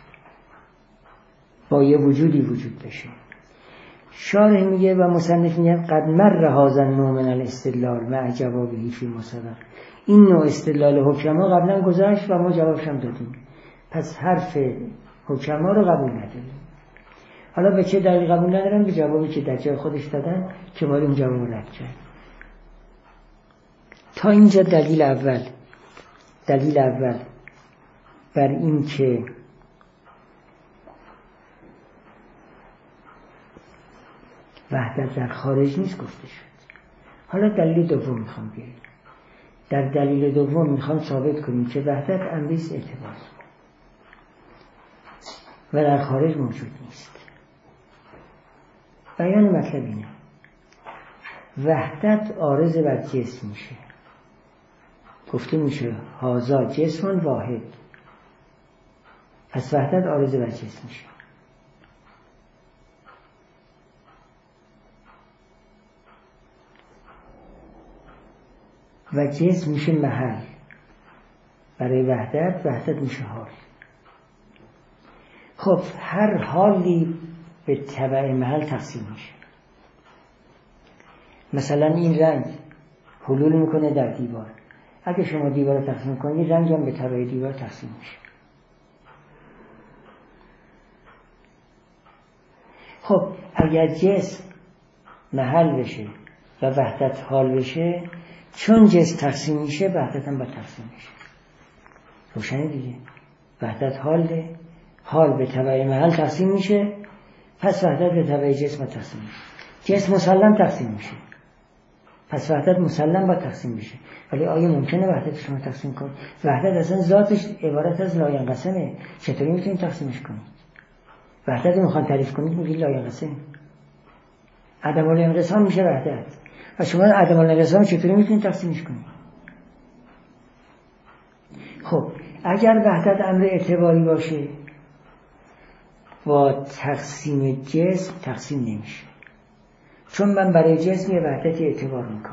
با یه وجودی وجود بشه. شارح میگه و مصنف میگه قد مر هذا النوع من الاستدلال مع جوابه فی مسبق. این نوع استدلال حکما قبلا گذشت و ما جوابش هم دادیم، پس حرف حکما رو قبول نداریم. حالا به چه دلیل قبول ندارم؟ به جوابی که در جای خودش دادن که ما اون جواب رد کرد. تا اینجا دلیل اول بر این که وحدت در خارج نیست گفته شد. حالا دلیل دوم میخوام بیاریم. در دلیل دوم میخوام ثابت کنیم که وحدت امریز اعتبار و در خارج موجود نیست. بیان مطلب اینه وحدت عارض بر جسم میشه، گفته میشه هازا جسم واحد، پس وحدت عارض بر جسم میشه. و جسم میشه محل برای وحدت میشه حال. خب هر حالی به تبع محل تقسیم میشه. مثلا این رنگ حلول میکنه در دیوار، اگه شما دیوار رو تقسیم کنید رنگ هم به تبع دیوار تقسیم میشه. خب اگر جسم محل بشه و وحدت حال بشه، چون جسم تقسیم میشه وحدت هم باید تقسیم میشه. روشنه دیگه، وحدت حال به تبع محل تقسیم میشه، پس وحدت به تبع جسم تقسیم میشه. جسم مسلم تقسیم میشه، پس وحدت مسلم باید تقسیم بشه. ولی آیا ممکنه وحدت شما تقسیم کنید؟ وحدت اصلا ذاتش عبارت از لاینقسمه، چطوری میتونید تقسیمش کنید؟ وحدت میخوان تعریف کنید میگید لاینقسم، عدم الانقسام میشه وحدت، و شما عدم الانقسام چطوری میتونید تقسیمش کنید؟ خب اگر وحدت امر اعتباری باشه با تقسیم جسم تقسیم نمیشه، چون من برای جسم یه وحدتی اعتبار میکنم.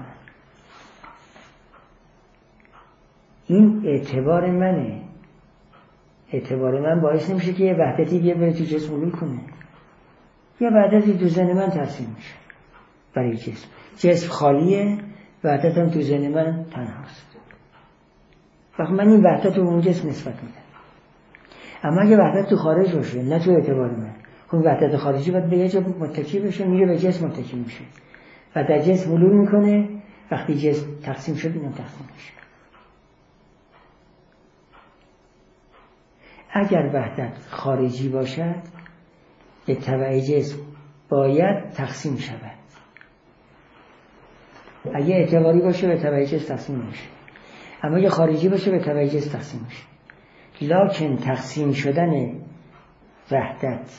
این اعتبار منه، اعتبار من باعث نمیشه که یه وحدتی بیاد بره تو جسم حلول کنه. یه وحدتی تو ذهن من تقسیم میشه برای جسم خالیه، وحدت هم تو ذهن من تنهاست. وقت من این وحدت رو اون جسم نسبت میدم. اما اگه وحدت تو خارج باشه، نه تو اعتبار من، اون وحدت خارجی باید به یه جا متکی بشه، میره به جسم متکی میشه و در جسم حلول میکنه. وقتی جسم تقسیم شد اینم تقسیم میشه. اگر وحدت خارجی باشد به تبع جسم باید تقسیم شود. اگه اعتباری باشه به تبع جسم تقسیم میشه، اما اگه خارجی باشه به تبع جسم تقسیم میشه. لکن تقسیم شدن وحدت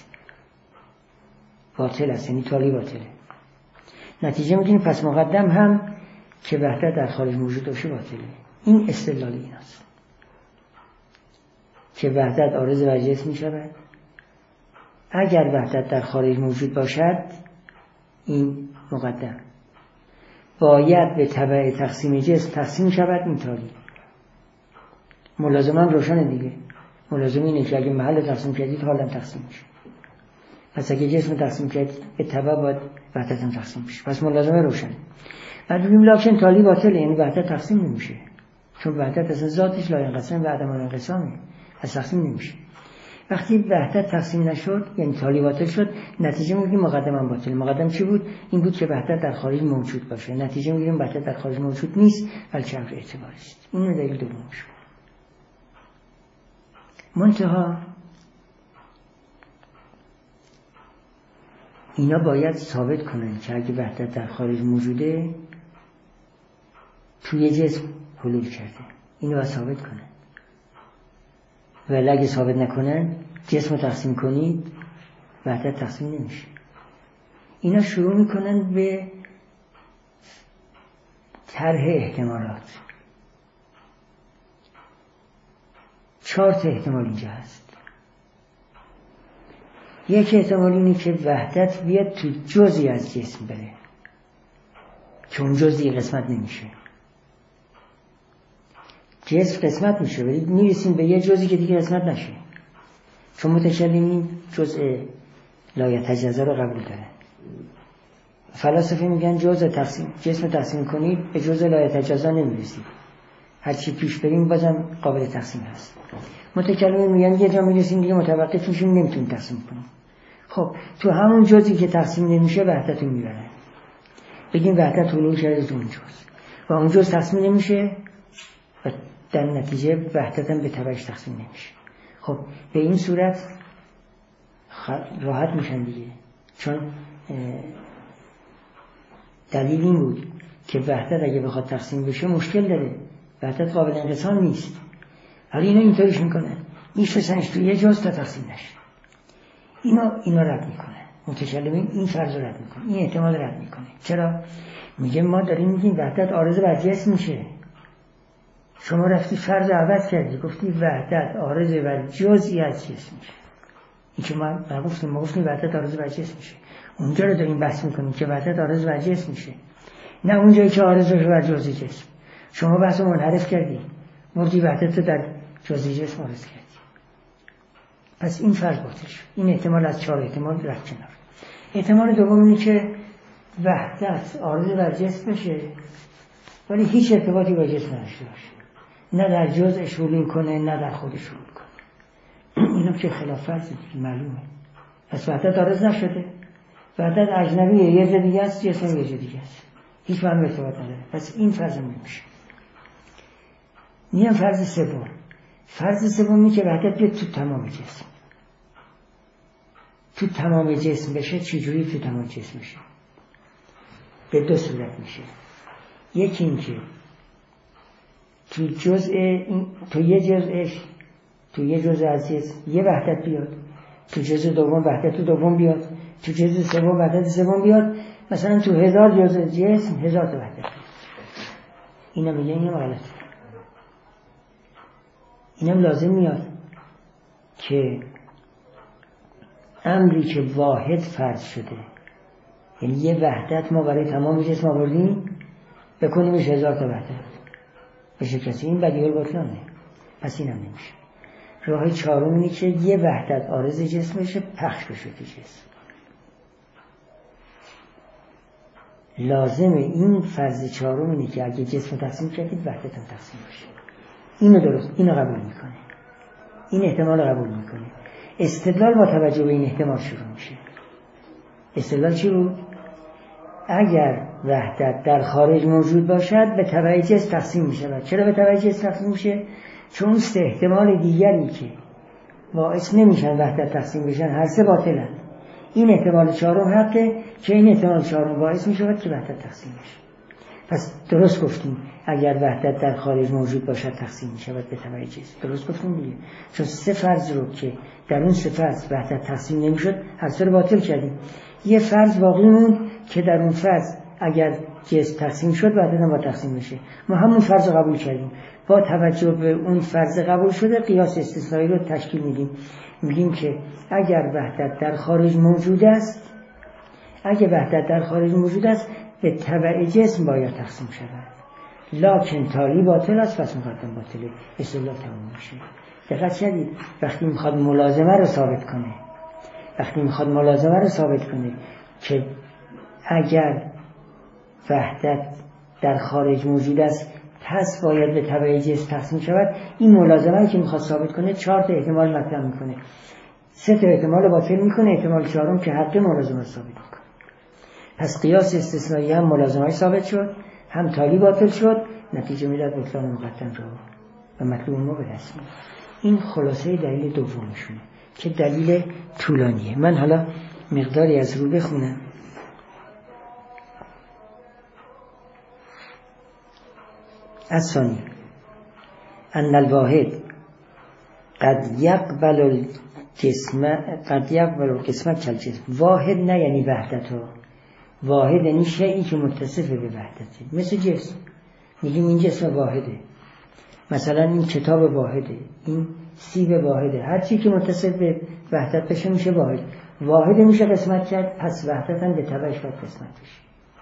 باطل است، یعنی تالی باطله. نتیجه میگیم پس مقدم هم که وحدت در خارج موجود باشه باطله. این استدلال این است که وحدت عارض بر جسم میشود اگر وحدت در خارج موجود باشد، این مقدم باید به تبع تقسیم جسم تقسیم شود. این تالی ملازمه هم روشنه دیگه. ملازمه اینه که اگه محل تقسیم کردید حالا تقسیم میشه. پس اگه جسم تقسیم کردید به تبع باید وحدت هم تقسیم بشه. پس ملازمه روشنه. بعد بگیم لکن تالی باطله، یعنی وحدت تقسیم نمیشه، چون وحدت اصلا ذاتش لا انقسام و عدم انقسامه، پس تقسیم نمیشه. وقتی وحدت تقسیم نشد یعنی تالی باطل شد، نتیجه میگیریم مقدم باطل. مقدم چی بود؟ این بود که وحدت در خارج موجود باشه. نتیجه میگیریم وحدت در خارج موجود نیست، بلکه امر اعتباری است. این دلیل دومش. منتها اینا باید ثابت کنن که اگه وحدت در خارج موجوده توی جسم حلول کرده. اینو باید ثابت کنن. ولی اگه ثابت نکنن، جسم رو تقسیم کنید، وحدت تقسیم نمیشه. اینا شروع میکنن به طرح احتمالات. 4 احتمال اینجا هست. یک احتمال اینه که وحدت بیاد تو جزئی از جسم بره، چون جزئی قسمت نمیشه. جسم قسمت میشه ولی میرسیم به یه جزئی که دیگه قسمت نشه، چون متکلمین جزء لایتجزا رو قبول داره. فلاسفه میگن جسم تقسیم کنید به جزء لایتجزا نمیرسید، هرچی پیش بریم بازم قابل تقسیم هست. متکلمین میگن یه جا میرسیم دیگه متوقف میشیم، نمیتونیم تقسیم کنیم. خب تو همون جزئی که تقسیم نمیشه وحدت رو میبرن، بگیم وحدت حلول کرده تو اون جزء و اون جزء تقسیم نمیشه و در نتیجه وحدت هم به تبعش تقسیم نمیشه. خب به این صورت راحت میشن دیگه، چون دلیل این بود که وحدت اگه بخواد تقسیم بشه مشکل داره، وحدت قابل انقسام نیست. ولی اینا اینطوریش میکنن، میفرستنش توی یه جزء تا تقسیم نشه. اینا رد میکنه. متکلمین این فرض رو رد میکنه، این احتمال رد میکنه. چرا؟ میگه ما داریم میگیم وحدت عارض بر جسم میشه. شما رفتی فرض عوض کردی، گفتی وحدت عارض بر جزئی از جسم میشه. این که ما گفتیم وحدت عارض بر جسم میشه. اونجا رو داریم بحث میکنیم که وحدت عارض بر جسم میشه، نه اونجایی که عارض بر جزئی جسم. شما بحث رو منحرف کردی، مردی وحدت رو در جزئی جسم عارض کردی. پس این فرض باطل شد. این احتمال از 4 احتمال رد کنار. احتمال دوم اینه که وحدت عارض بر جسم بشه ولی هیچ ارتباطی با جسم نداشته باشه، نه در جزءش حلول کنه نه در خودش حلول کنه. اینم که خلاف فرض دیگه معلومه. پس وحدت عارض نشده، وحدت اجنبیه، یه جای دیگه است، جسم یه جای دیگه است، هیچ معنی ارتباط نداره. پس این فرض نمیشه. میام فرض سوم. فرض سومی که وحدت بیاد تو تمام جسم. تو تمام جسم بشه. چجوری تو تمام جسم بشه؟ به 2 صورت میشه. یکی این که تو یه جزء از جسم یه وحدت بیاد، تو جزء دوم وحدت دوم بیاد، تو جزء سوم وحدت سوم بیاد. مثلا تو 1000 جزء جسم 1000 تا وحدت بیاد. اینا میگن این غلطه. اینم لازم میاد که امری که واحد فرض شده، یعنی یه وحدت ما برای تمام جسم آوردیم، بکنیمش 1000 تا وحدت بشه کسی، این بدیهی باطلانه. پس اینم نمیشه. راه چهارم اینه که یه وحدت عارض جسم بشه، پخش بشه تو جسم. لازمه این فرض چهارم اینه که اگه جسم تقسیم کردید وحدت هم تقسیم بشه. اینو قبول میکنه، این احتمال قبول میکنه. استدلال با توجه به این احتمال شروع میشه. استدلال چی بود؟ اگر وحدت در خارج موجود باشد به تبع جسم تقسیم میشه. چرا به تبع جسم تقسیم میشه؟ چون 3 احتمال دیگری که باعث نمیشن وحدت تقسیم بشن هر 3 باطلن. این احتمال چهارم حقه که این احتمال چهارم باعث میشه که وحدت تقسیم بشه. پس درست گفتیم اگر وحدت در خارج موجود باشد تقسیم می شود به تبع جسم. درست گفتیم دیگه، چون 3 فرض رو که در اون 3 فرض وحدت تقسیم نمی شد هر 3 رو باطل کردیم. یه فرض باقی موند که در اون فرض اگر جسم تقسیم شد وحدت هم با تقسیم بشه. ما همون فرض قبول کردیم، با توجه به اون فرض قبول شده قیاس استثنایی رو تشکیل میدیم. میگیم که اگر وحدت در خارج موجود است، به تبع جسم باید تقسیم شود. لکن تالی باطل است پس مقدم باطله. استدلال تمام میشه. دقت کردید وقتی میخواد ملازمه رو ثابت کنه که اگر وحدت در خارج موجود است پس باید به تبع جسم تقسیم شود، این ملازمه که میخواد ثابت کنه 4 تا احتمال مطرح میکنه، 3 تا احتمال باطل میکنه، احتمال 4م که حق ملازمه ثابت میکنه. پس قیاس استثنایی هم ملازمه ثابت شد، هم تالی باطل شد، نتیجه میداد بطلان مقدم رو و مطلوب ما به دست میاد. این خلاصه دلیل دومشونه که دلیل طولانیه. من حالا مقداری از رو بخونم. الثانی ان الواحد قد یقبل القسم کالجسم. واحد نه یعنی وحدت ها، واحد یعنی شیئی که متصف به وحدته، مثل جسم. میگیم این جسم واحده، مثلا این کتاب واحده، این سیب واحده، هر چی که متصف به وحدت بشه میشه واحد. واحد میشه قسمت کرد، پس وحدت هم به تبعش باید قسمت بشه.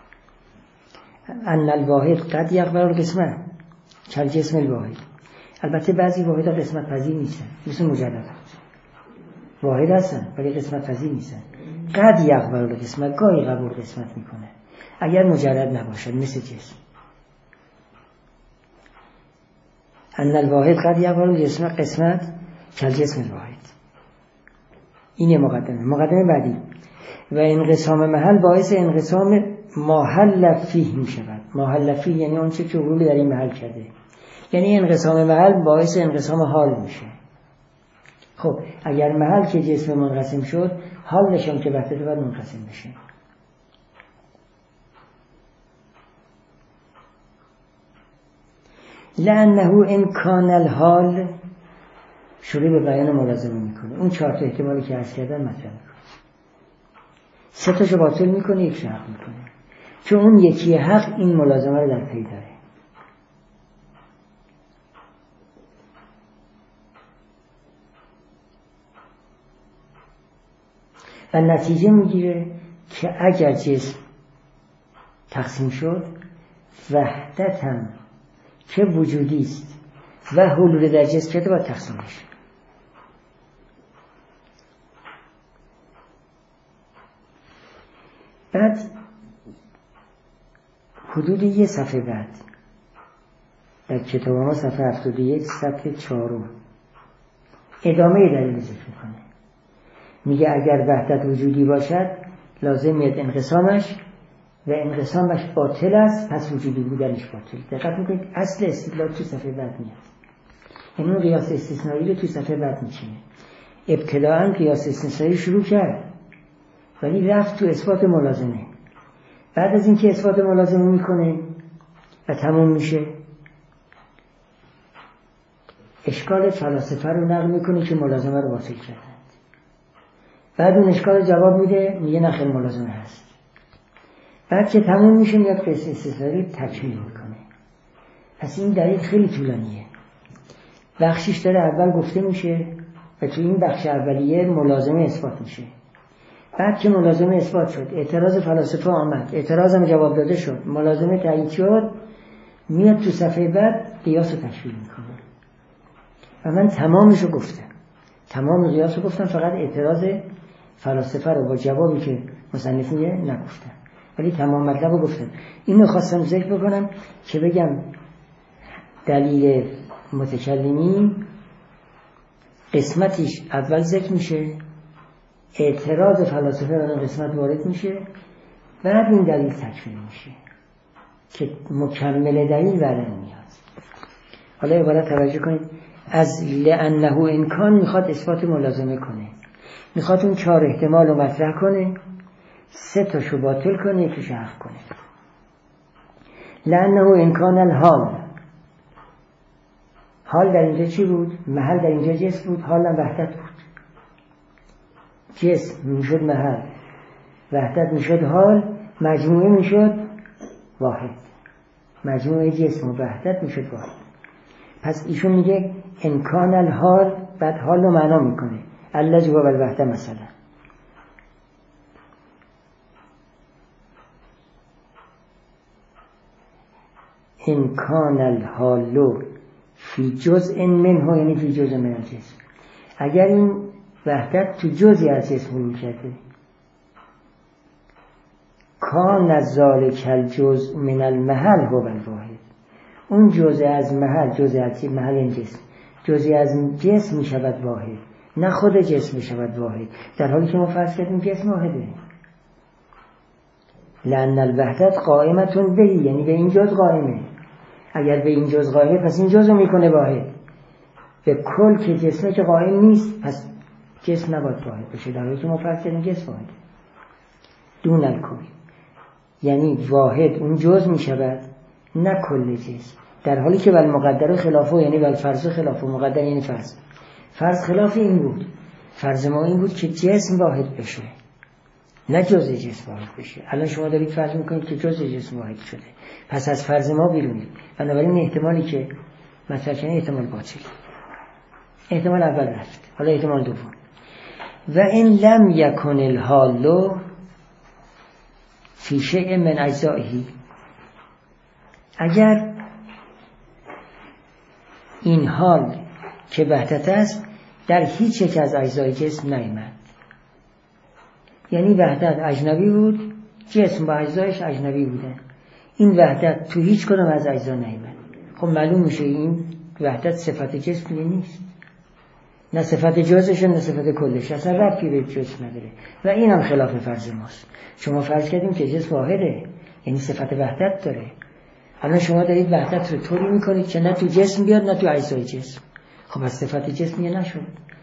ان الواحد قد یقبل القسم کالجسم الواحد. البته بعضی واحدها قسمت پذیر نیستن، مثل مجردات واحد هستن ولی قسمت پذیر نیستن. قد یقبل القسم، گاهی قبول قسمت میکنه اگر مجرد نباشد، مثل جسم. ان الواحد قد یقبل القسم قسمت کالجسم الواحد. این مقدمه بعدی. و انقسام محل باعث انقسام محل فیه می شود. محل فیه یعنی اون چه که حلول در این محل کرده، یعنی انقسام محل باعث انقسام حال میشه. خب اگر محل که جسم منقسم شد، حال نشون که وحدت باید منقسم بشه. لأنه ان کان الحال شروع به بیان ملازمه میکنه. اون 4 تا احتمالی که عرض کردن مطرح میکنه، 3 تاشو باطل میکنه، 1 شو حق میکنه. چون اون یکی حق این ملازمه رو در پی داره. و نتیجه میگیره که اگر جسم تقسیم شد، وحدت هم که وجودی است و حلول در جسم کرده باید تقسیم بشه. بعد حدود 1 صفحه بعد در کتاب ما صفحه 71 صفحه 4 ادامه دلیل ذکر میکنه. میگه اگر وحدت وجودی باشد لازم میاد انقسامش، و انقسامش باطل است پس وجودی بودنش باطل. دقت میکنید اصل استدلال تو صفحه بعد میاد، یعنی اون قیاس استثنایی رو تو صفحه بعد میچینه. ابتداءً قیاس استثنایی شروع کرد ولی رفت تو اثبات ملازمه. بعد از اینکه اثبات ملازمه میکنه و تموم میشه، اشکال فلاسفه رو نقل میکنه که ملازمه رو باطل کردند. بعد اون اشکال جواب میده، میگه نه خیر ملازمه هست. بعد که تموم میشه میاد قیاس استثنایی تکمیل میکنه. پس این دلیل خیلی طولانیه. بخشش داره اول گفته میشه و تو این بخش اولیه ملازمه اثبات میشه. بعد که ملازمه اثبات شد، اعتراض فلاسفه آمد، اعتراض هم جواب داده شد، ملازمه تایید شد، میاد تو صفحه بعد قیاس رو تشریح میکنه. و من تمامشو گفتم، تمام قیاس رو گفتم، فقط اعتراض فلاسفه رو با جوابی که مصنف میگه نگفتم، ولی تمام مطلب رو گفتم. اینو خواستم ذکر بکنم که بگم دلیل متکلمین قسمتش اول ذکر میشه، اعتراض فلاسفه رو قسمت وارد میشه، بعد این دلیل تکمیل میشه که مکمل دلیل بعداً میاد. حالا عبارت توجه کنید، از لأنه امکان میخواد اثبات ملازمه کنه، میخواد اون 4 احتمال رو مطرح کنه، 3 تاشو باطل کنه، 1 تاشو حق کنه. لأنه امکان الحال، حال در اینجا چی بود؟ محل در اینجا جسم بود، حال هم وحدت بود. جسم میشد محل، وحدت میشد حال، مجموعه میشد واحد، مجموع جسم و وحدت میشد واحد. پس ایشون میگه امکان الحال، بعد حال رو معنا میکنه الذی هو الوحده مثلا. امکان الحال فی جزء منه، یعنی فی جزء من الجسم. اگر این وحدت تو جزئی از جسم رو کرده، کان ذالک الجزء من المحل هو الواحد، اون جزء از محل، جزء از محل این جسم، جزء از جسم می شود واحد، نه خود جسم می شود واحد، در حالی که ما فرض کردیم جسم واحده. لأن الوحدت قائمتون به، یعنی به این جزء قائمه. اگر به این جزء قائمه پس این جزء رو میکنه واحد. به کل که جسمه که قائم نیست پس جسم نباید واحد بشه، در حالی که ما فرض کردیم جسم واحده. دون الکل، یعنی واحد اون جزء می شود نه کل جسم، در حالی که بل مقدر خلافه، یعنی بل فرض خلافه، مقدر یعنی فرض خلاف این بود. فرض ما این بود که جسم واحد بشه نه جزء جسم واحد بشه. الان شما دارید فرض میکنید که جزء جسم واحد شده، پس از فرض ما بیرونید. بنابراین احتمالی که مطرح کنه احتمال باطل، احتمال اول رفت، حالا احتمال دوم. و این لم یکن الحال فی شیء من اجزائه، اگر این حال که وحدت است در هیچ یک از اجزای جسم نیامد، یعنی وحدت اجنبی بود، جسم با اجزایش اجنبی بودن، این وحدت تو هیچ کدام از اجزا نیامد، خب معلوم میشه این وحدت صفت جسم نیست، نه صفت جزش نه صفت کلش، اصلا ربطی به جسم نداره. و این هم خلاف فرض ماست. شما فرض کردیم که جسم واحده، یعنی صفت وحدت داره. الان شما دارید وحدت رو طوری میکنید که نه تو جسم بیاد نه تو اجزای جسم، خب از صفت جسم یه نشد.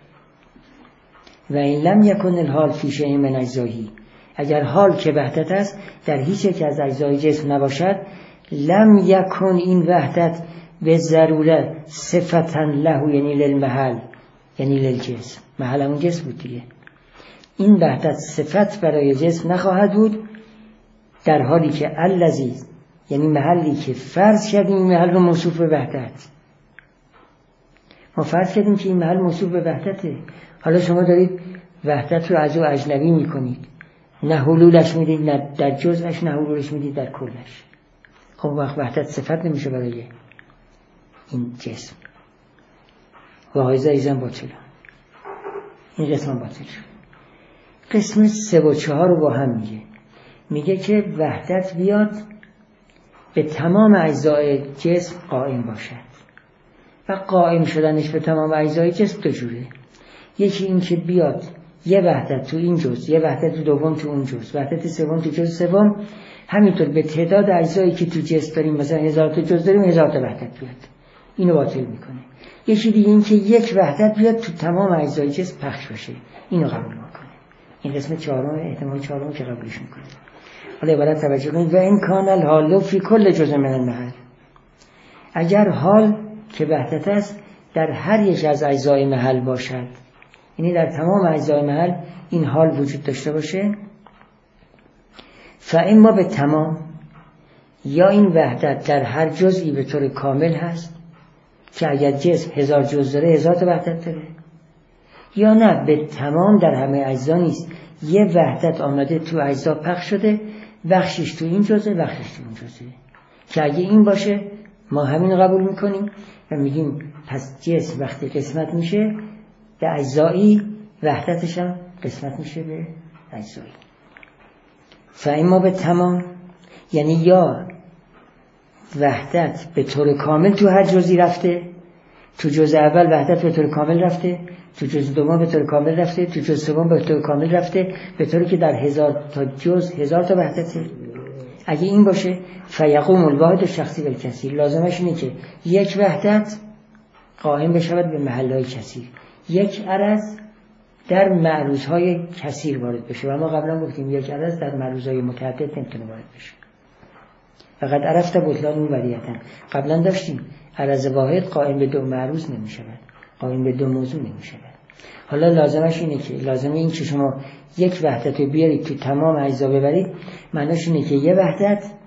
و این لم یکن الحال فی شیء من اجزائه، اگر حال که وحدت است در هیچ یک از اجزای جسم نباشد، لم یکن این وحدت به ضروره صفتا له، یعنی للمحل، یعنی للجسم، محل اون جسم بود دیگه، این وحدت صفت برای جسم نخواهد بود، در حالی که الذی، یعنی محلی که فرض کردیم این محل رو موصوف به وحدت، ما فرض کردیم که این محل موصوف به وحدته، حالا شما دارید وحدت رو از او اجنبی میکنید، نه حلولش میدید نه در جزءش، نه حلولش میدید در کلش. خب وقت وحدت صفت نمیشه برای این جسم. و هایزه ایزن باطل، این قسم باطل شد. قسم 3 و 4 رو با هم میگه که وحدت بیاد به تمام اجزای جسم قائم باشد. و قائم شدنش به تمام اجزای جسم دو جوره، یکی این که بیاد یه وحدت تو این جزء، یه وحدت دوم تو اون جزء، وحدت سوم تو جزء سوم، همینطور به تعداد اجزایی که تو جسم داریم، مثلا 1000 تا جزء داریم 1000 تا وحدت بیاد، اینو باطل میکنه. یکی دیگه این که یک وحدت بیاد تو تمام اجزای جسم پخش بشه، اینو قبول میکنه. این قسم چهارم، احتمال چهارم که قبولش میکنه. حالا عبارت توجه کنید، و این کان الحال فی کل جزء من المحل، اگر حال که وحدت است در هر یک از اجزای محل باشد، یعنی در تمام اجزای محل این حال وجود داشته باشه، فاما به تمام، یا این وحدت در هر جزئی به طور کامل هست که اگر جسم 1000 جزء داره 1000 تا وحدت داره، یا نه به تمام در همه اجزا نیست، یه وحدت آمده تو اجزا پخش شده، بخشش تو این جزء بخشش تو اون جزء، که اگه این باشه ما همین قبول میکنیم و میگیم پس جسم وقتی قسمت میشه به اجزایی، وحدتش هم قسمت میشه به اجزایی. فاما به تمام، یعنی یا وحدت به طور کامل تو هر جزئی رفته، تو جزء اول وحدت به طور کامل رفته، تو جزء دوم به طور کامل رفته، تو جزء سوم به طور کامل رفته، به طوری که در 1000 تا جزء 1000 تا وحدته. اگه این باشه فیقوم الواحد الشخصی بالکثیر، لازمش اینه که یک وحدت قائم بشود به محل‌های کثیر، یک عرض در معروض‌های کثیر وارد بشه. و ما قبلا گفتیم یک عرض در معروض‌های متعدد نمیتونه وارد بشه. فقط عرفت بطلان اون وریتن، قبلا داشتیم عرض واحد قائم به دو معروض نمیشود، قائم به دو موضوع نمیشود. حالا لازمش اینه که لازمه این که شما یک وحدت رو بیارید تو تمام اجزا ببرید، معناش اینه که یه وحدت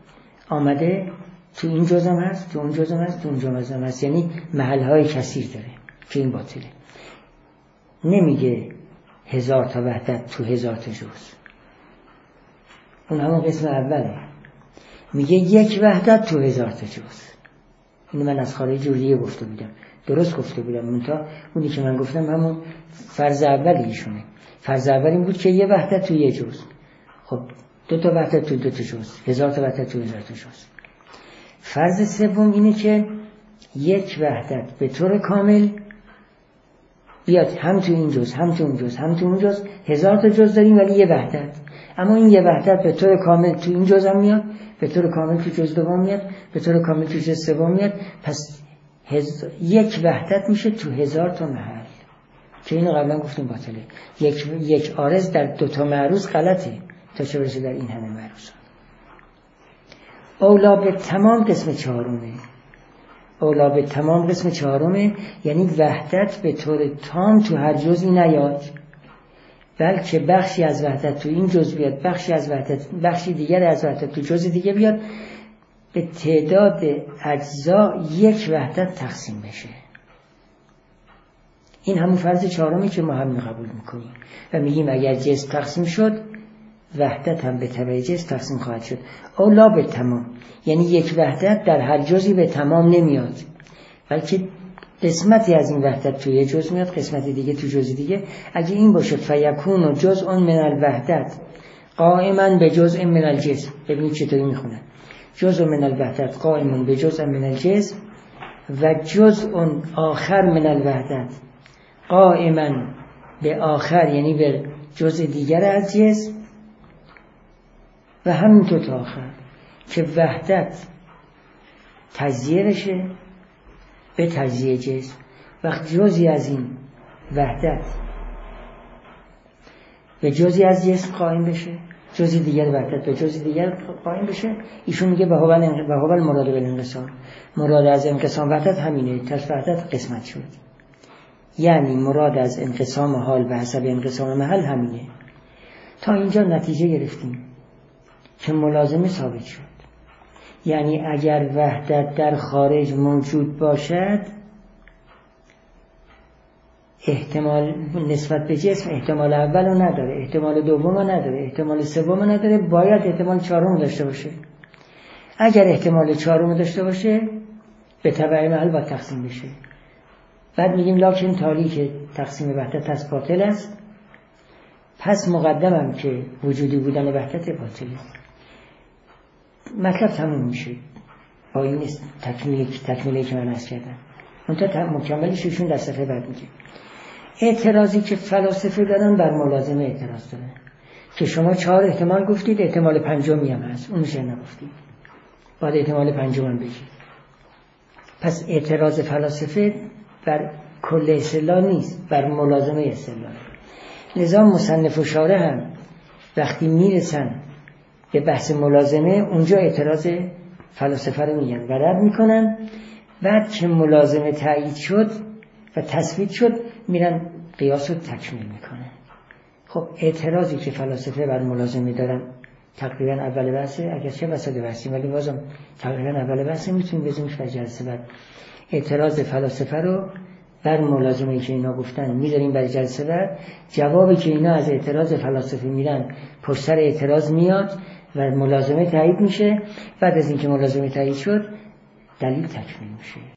آمده تو این جزم هست، تو اون جزم هست، تو اون جزم هست، یعنی محلهای کثیر داره که این باطله. نمیگه 1000 تا وحدت تو 1000 تا جز، اون همون قسم اوله. میگه یک وحدت تو 1000 تا جز. اینو من از خارج جوریه گفته بودم، درست گفته بودم، منتها اونی که من گفتم همون فرض اولیشونه. فرض اول این بود که یه وحدت تو یه جز. خب 2 تا وحدت تو 2 تا جز، 1000 تا وحدت تو 1000 تا جز. فرض سوم اینه که یک وحدت به طور کامل بیاد هم تو این جز، هم تو اون جز، هم تو اون جز. 1000 تا جز داریم ولی یه وحدت، اما این یه وحدت به طور کامل تو این جز هم میاد، به طور کامل تو جز دوم میاد، به طور کامل تو جز سوم میاد. پس یک وحدت میشه تو 1000 تا محل، که اینو قبلا گفتیم باطله. یک عارض در 2 تا معروض غلطه تا چه برسه در این همه معروض. اولا به تمام قسم چهارمه. اولا به تمام قسم چهارمه یعنی وحدت به طور تام تو هر جزئی نیاد، بلکه بخشی از وحدت تو این جز بیاد، بخشی دیگر از وحدت تو جز دیگه بیاد، به تعداد اجزا یک وحدت تقسیم بشه. این همون فرض چهارمی که ما هم قبول میکنیم و میگیم اگر جسم تقسیم شد وحدت هم به تبع جسم تقسیم خواهد شد. اولا به تمام یعنی یک وحدت در هر جزئی به تمام نمیاد، بلکه قسمتی از این وحدت توی یه جز میاد، قسمتی دیگه تو جز دیگه. اگه این باشه فیکون جزء من الوحدت قائما به جزء من الجسم. ببینید چطوری میخونن: جزء من الوحدت قائما به جزء من الجسم و جزء آخر من الوحدت قائما به آخر یعنی به جزء دیگر از جسم و همینطور تا آخر، که وحدت تجزیه بشه به تجزیه جسم. وقت جزئی از این وحدت به جزئی از جسم قائم بشه، جزئی دیگر وحدت به جزئی دیگر قائم بشه، ایشون میگه و هو المراد بالانقسام. مراد از انقسام وحدت همینه، تش وحدت قسمت شد. یعنی مراد از انقسام حال به حسب انقسام محل همینه. تا اینجا نتیجه گرفتیم که ملازمه ثابت شد. یعنی اگر وحدت در خارج موجود باشد، احتمال نسبت به جسم احتمال اول رو نداره، احتمال دوم رو نداره، احتمال سوم رو نداره، باید احتمال چهارم داشته باشه. اگر احتمال چهارم داشته باشه به تبع محل باید تقسیم بشه. بعد میگیم لکن تالی که تقسیم وحدت از باطل است، پس مقدمم که وجودی بودن وحدت باطله. مطلب تموم میشه با این تکمیلی که من عرض کردم. منتها مکملش ایشون در صفحه بعد میگه اعتراضی که فلاسفه دارن بر ملازمه اعتراض دارن که شما 4 احتمال گفتید، احتمال پنجمی هم هست، اون میشه نگفتید، باید احتمال پنجم هم بگید. پس اعتراض فلاسفه بر کل استدلال نیست، بر ملازمه استدلال. لذا مصنف و شارح هم وقتی میرسن به بحث ملازمه اونجا اعتراض فلاسفه رو میگن و رد میکنن. بعد که ملازمه تایید شد و تثبیت شد میرن قیاس رو تکمیل میکنن. خب اعتراضی که فلاسفه بر ملازمه دارن تقریبا اول بحثه، اگرچه وسط بحثیم ولی بازم تقریبا اول بحثه، میتونیم بزنیمش در جلسه بعد. اعتراض فلاسفه رو بر ملازمه که اینا گفتن میذاریم برای جلسه بعد. جوابی که اینا از اعتراض فلاسفه میدن پشت سر اعتراض میاد و ملازمه تایید میشه. بعد از اینکه ملازمه تایید شد دلیل تکمیل میشه.